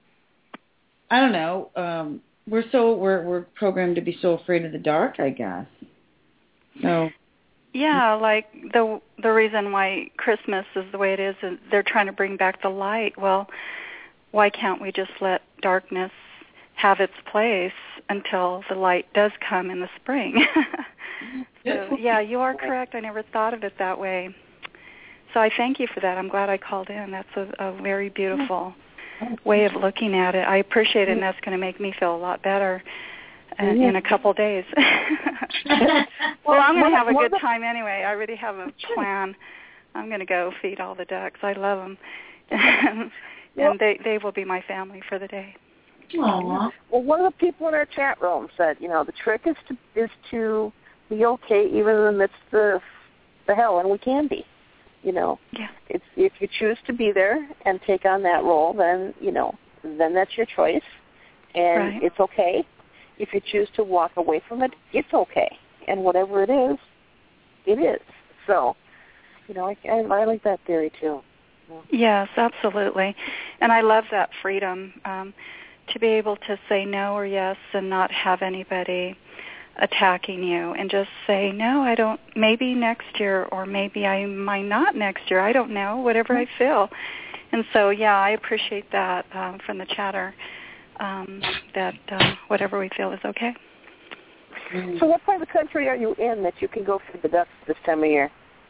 I don't know, um, we're so we're we're programmed to be so afraid of the dark, I guess. So.
Yeah, like the the reason why Christmas is the way it is, is they're trying to bring back the light. Well, why can't we just let darkness have its place until the light does come in the spring? So yeah, you are correct. I never thought of it that way. So I thank you for that. I'm glad I called in. That's a, a very beautiful way of looking at it. I appreciate it, and that's going to make me feel a lot better uh, in a couple days. Well, I'm going to have a good time anyway. I already have a plan. I'm going to go feed all the ducks. I love them.
and, and they they will be my family for the day.
Aww.
Well, one of the people in our chat room said, you know, the trick is to is to be okay even in the midst of the hell, and we can be. You know,
yeah.
It's if you choose to be there and take on that role, then you know, then that's your choice, and
right.
it's okay. If you choose to walk away from it, it's okay, and whatever it is, it is. So, you know, I, I, I like that theory too.
Yes, absolutely, and I love that freedom um, to be able to say no or yes and not have anybody attacking you, and just say no. I don't. Maybe next year, or maybe I might not next year. I don't know. Whatever I feel, and so yeah, I appreciate that um, from the chatter. Um, that uh, whatever we feel is okay.
So what part of the country are you in that you can go for the ducks this time of year?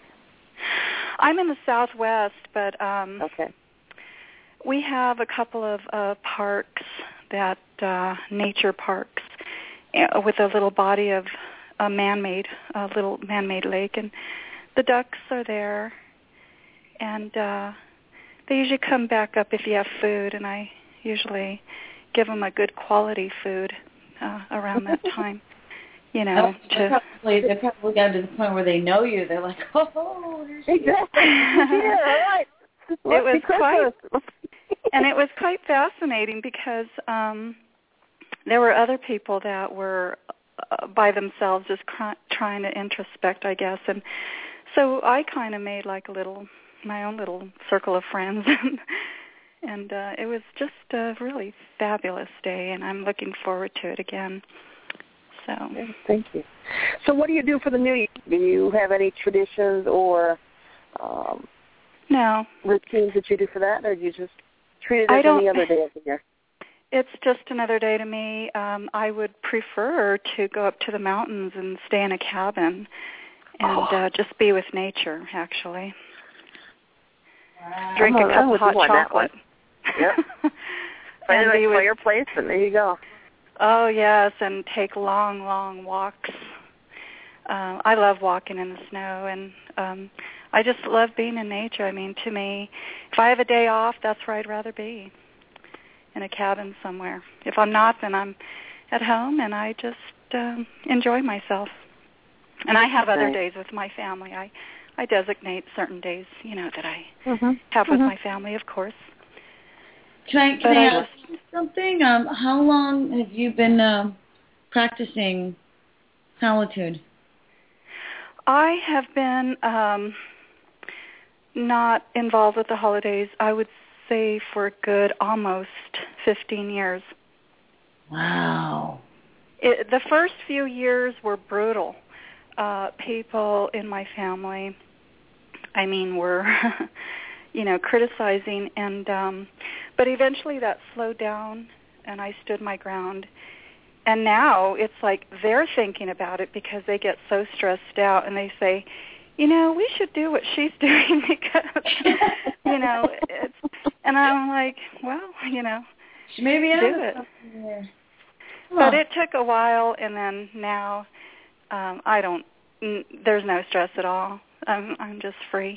I'm in the Southwest, but um,
okay.
we have a couple of uh, parks, that uh, nature parks, uh, with a little body of a man-made, a little man-made lake, and the ducks are there, and uh, they usually come back up if you have food, and I usually give them a good quality food uh, around that time. You know,
they
to
probably they probably got to the point where they know you. They're like, oh, here's you.
Exactly. Yeah, right.
It was quite, and it was quite fascinating because um, there were other people that were uh, by themselves, just cr- trying to introspect, I guess, and so I kind of made like a little, my own little circle of friends. And uh, it was just a really fabulous day, and I'm looking forward to it again. So,
yeah, thank you. So what do you do for the New Year? Do you have any traditions or um,
no
routines that you do for that, or do you just treat it as any other day of the year?
It's just another day to me. Um, I would prefer to go up to the mountains and stay in a cabin and
oh.
uh, just be with nature, actually.
Wow.
Drink
I'm
a cup of hot chocolate.
Yep. Find a nice fireplace, and there you go.
Oh, yes, and take long, long walks. Uh, I love walking in the snow, and um, I just love being in nature. I mean, to me, if I have a day off, that's where I'd rather be, in a cabin somewhere. If I'm not, then I'm at home, and I just um, enjoy myself. And I have other days with my family. I, I designate certain days, you know, that I
mm-hmm.
have with
mm-hmm.
my family, of course.
Can I, can
but
I
I
ask you something? Um, how long have you been uh, practicing solitude?
I have been um, not involved with the holidays, I would say, for a good almost fifteen years.
Wow.
It, the first few years were brutal. Uh, people in my family, I mean, were, you know, criticizing, and um, but eventually that slowed down, and I stood my ground. And now it's like they're thinking about it because they get so stressed out, and they say, you know, we should do what she's doing because, you know, it's, and I'm like, well, you know,
maybe
do it.
Huh.
But it took a while, and then now um, I don't, n- there's no stress at all. I'm, I'm just free.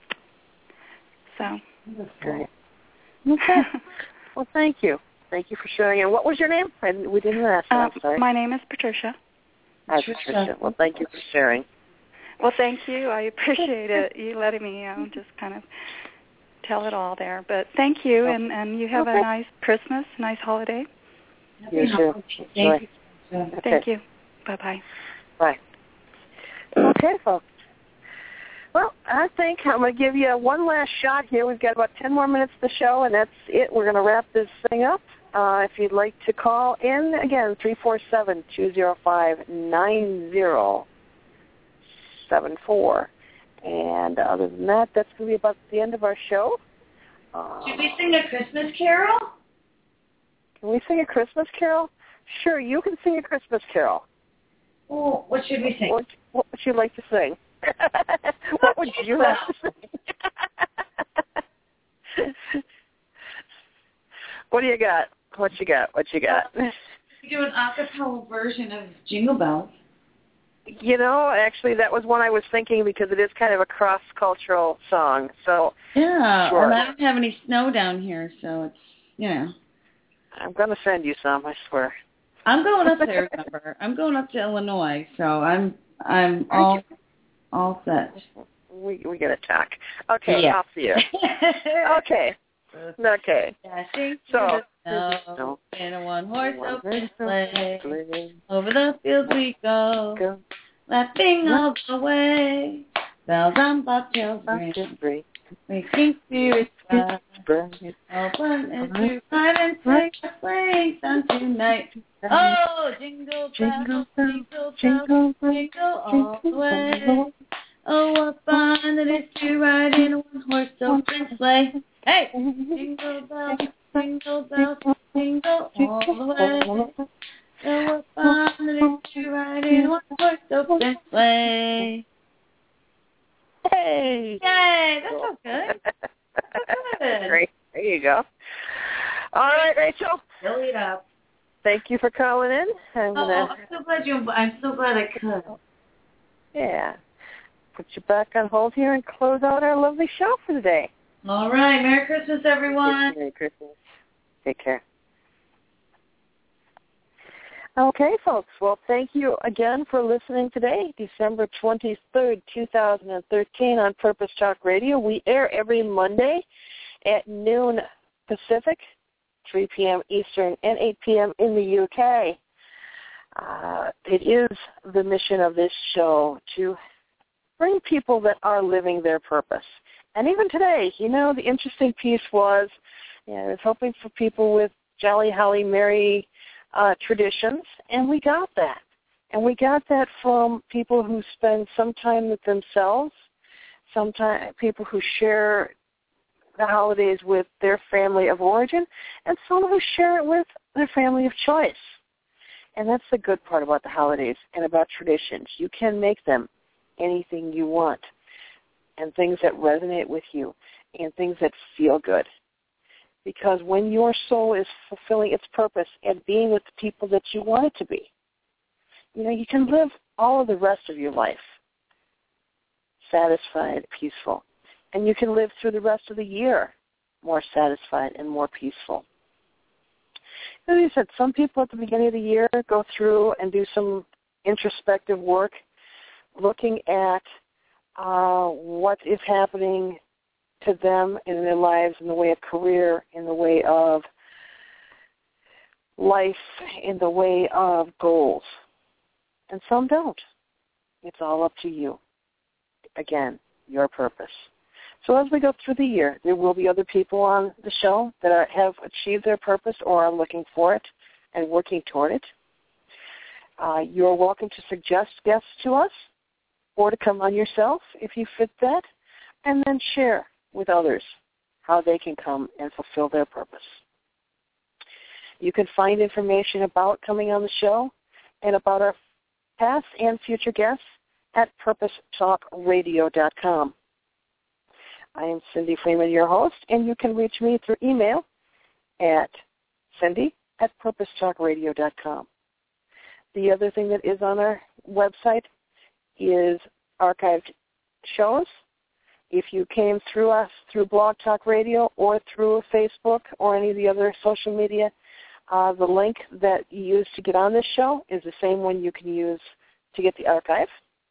So.
Great. Okay. Well, thank you. Thank you for sharing. And what was your name? I, we didn't ask.
Uh,
I'm sorry.
My name is Patricia.
Hi, Patricia. Well, thank you for sharing.
Well, thank you. I appreciate it. You letting me, you know, just kind of tell it all there. But thank you, and, and you have
okay.
a nice Christmas, nice holiday.
You too.
Thank you.
Okay.
Thank you. Bye-bye.
Bye. Okay, folks. Well, I think I'm going to give you one last shot here. We've got about ten more minutes to the show, and that's it. We're going to wrap this thing up. Uh, if you'd like to call in, again, three four seven, two zero five, nine zero seven four. And other than that, that's going to be about the end of our show. Uh,
Should we sing a Christmas carol?
Can we sing a Christmas carol? Sure, you can sing a Christmas carol.
Well, what should we sing?
What, what would you like to sing? What would you like to sing? What do you got? What you got? What you got?
We do an a cappella version of Jingle Bells.
You know, actually, that was one I was thinking because it is kind of a cross-cultural song. So
yeah,
sure.
and I don't have any snow down here, so it's, you know.
I'm going to send you some, I swear.
I'm going up there, remember. I'm going up to Illinois, so I'm I'm all all set.
We we got to talk. Okay,
yeah.
I'll see you. Okay. Okay.
Dashing
so,
snow, in a one-horse open sleigh, over the fields we go, go. laughing all the way. Bells on bobtails ring, making spirits bright. All fun is to ride and take a sleigh down tonight. Oh, jingle bells, jingle bells, jingle, jingle all the way. Oh, what fun it is to ride in a one-horse open sleigh. Hey! Jingle bells, jingle bells, jingle all the way. Oh, what fun it is to ride in a one-horse open sleigh.
Hey!
Yay! That's so good. That's good.
Great. There you go. All right, Rachel.
Fill it up.
Thank you for calling in. I'm
oh,
gonna...
I'm so glad you. I'm so glad I could.
Yeah. Put you back on hold here and close out our lovely show for today.
All right. Merry Christmas, everyone.
Merry Christmas. Take care. Okay, folks. Well, thank you again for listening today, December twenty-third, two thousand thirteen on Purpose Talk Radio. We air every Monday at noon Pacific, three p.m. Eastern, and eight p.m. in the U K. Uh, it is the mission of this show to bring people that are living their purpose. And even today, you know, the interesting piece was, you know, I was hoping for people with jolly, holly, merry uh, traditions, and we got that. And we got that from people who spend some time with themselves, sometimes people who share the holidays with their family of origin, and some who share it with their family of choice. And that's the good part about the holidays and about traditions. You can make them anything you want, and things that resonate with you, and things that feel good. Because when your soul is fulfilling its purpose and being with the people that you want it to be, you know, you can live all of the rest of your life satisfied, peaceful. And you can live through the rest of the year more satisfied and more peaceful. As I said, some people at the beginning of the year go through and do some introspective work looking at uh, what is happening to them in their lives in the way of career, in the way of life, in the way of goals. And some don't. It's all up to you. Again, your purpose. So as we go through the year, there will be other people on the show that are, have achieved their purpose or are looking for it and working toward it. Uh, you're welcome to suggest guests to us or to come on yourself if you fit that, and then share with others how they can come and fulfill their purpose. You can find information about coming on the show and about our past and future guests at purpose talk radio dot com. I am Cindy Freeman, your host, and you can reach me through email at cindy at purpose talk radio dot com. The other thing that is on our website is archived shows. If you came through us through Blog Talk Radio or through Facebook or any of the other social media, uh, the link that you use to get on this show is the same one you can use to get the archive.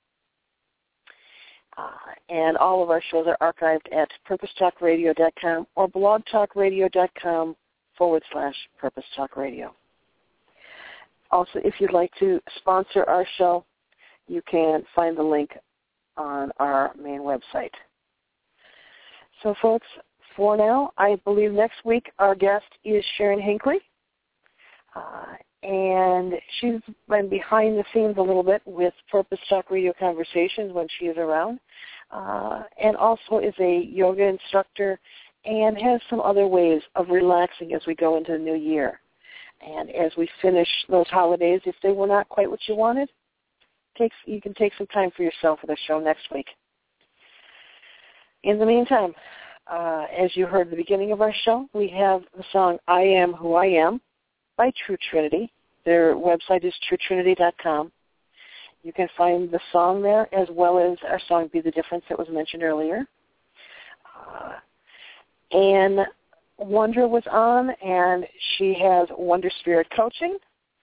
Uh, and all of our shows are archived at purpose talk radio dot com or blog talk radio dot com forward slash Purpose Talk Radio. Also, if you'd like to sponsor our show, you can find the link on our main website. So, folks, for now, I believe next week our guest is Sharon Hinckley. Uh, and she's been behind the scenes a little bit with Purpose Talk Radio Conversations when she is around, uh, and also is a yoga instructor and has some other ways of relaxing as we go into the new year. And as we finish those holidays, if they were not quite what you wanted, takes, you can take some time for yourself for the show next week. In the meantime, uh, as you heard at the beginning of our show, we have the song I Am Who I Am by True Trinity. Their website is true trinity dot com. You can find the song there as well as our song Be the Difference that was mentioned earlier. Uh, and Wondra was on, and she has Wonder Spirit Coaching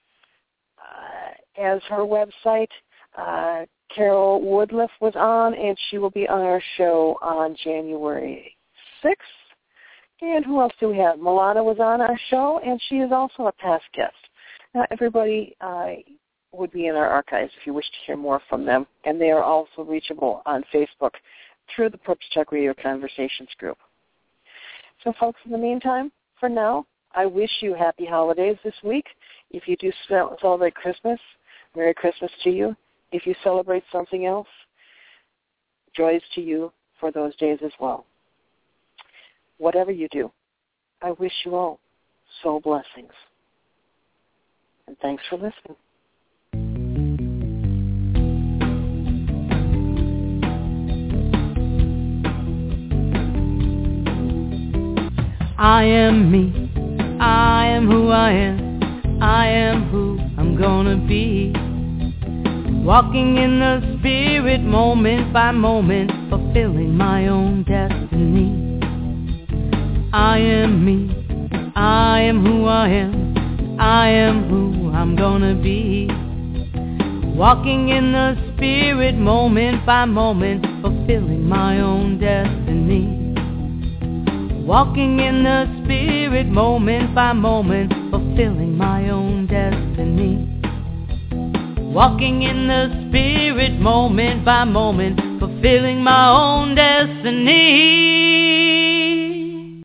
uh, as her website. Uh, Carol Woodliff was on, and she will be on our show on January sixth. And who else do we have? Milana was on our show, and she is also a past guest. Now, everybody uh, would be in our archives if you wish to hear more from them, and they are also reachable on Facebook through the Perks Talk Radio Conversations group. So, folks, in the meantime, for now, I wish you happy holidays this week. If you do celebrate Christmas, Merry Christmas to you. If you celebrate something else, joys to you for those days as well. Whatever you do, I wish you all soul blessings. And thanks for listening.
I am me, I am who I am, I am who I'm gonna be. Walking in the spirit moment by moment, fulfilling my own destiny. I am me, I am who I am, I am who I'm gonna be. Walking in the spirit moment by moment, fulfilling my own destiny. Walking in the spirit moment by moment, fulfilling my own destiny. Walking in the spirit moment by moment, fulfilling my own destiny.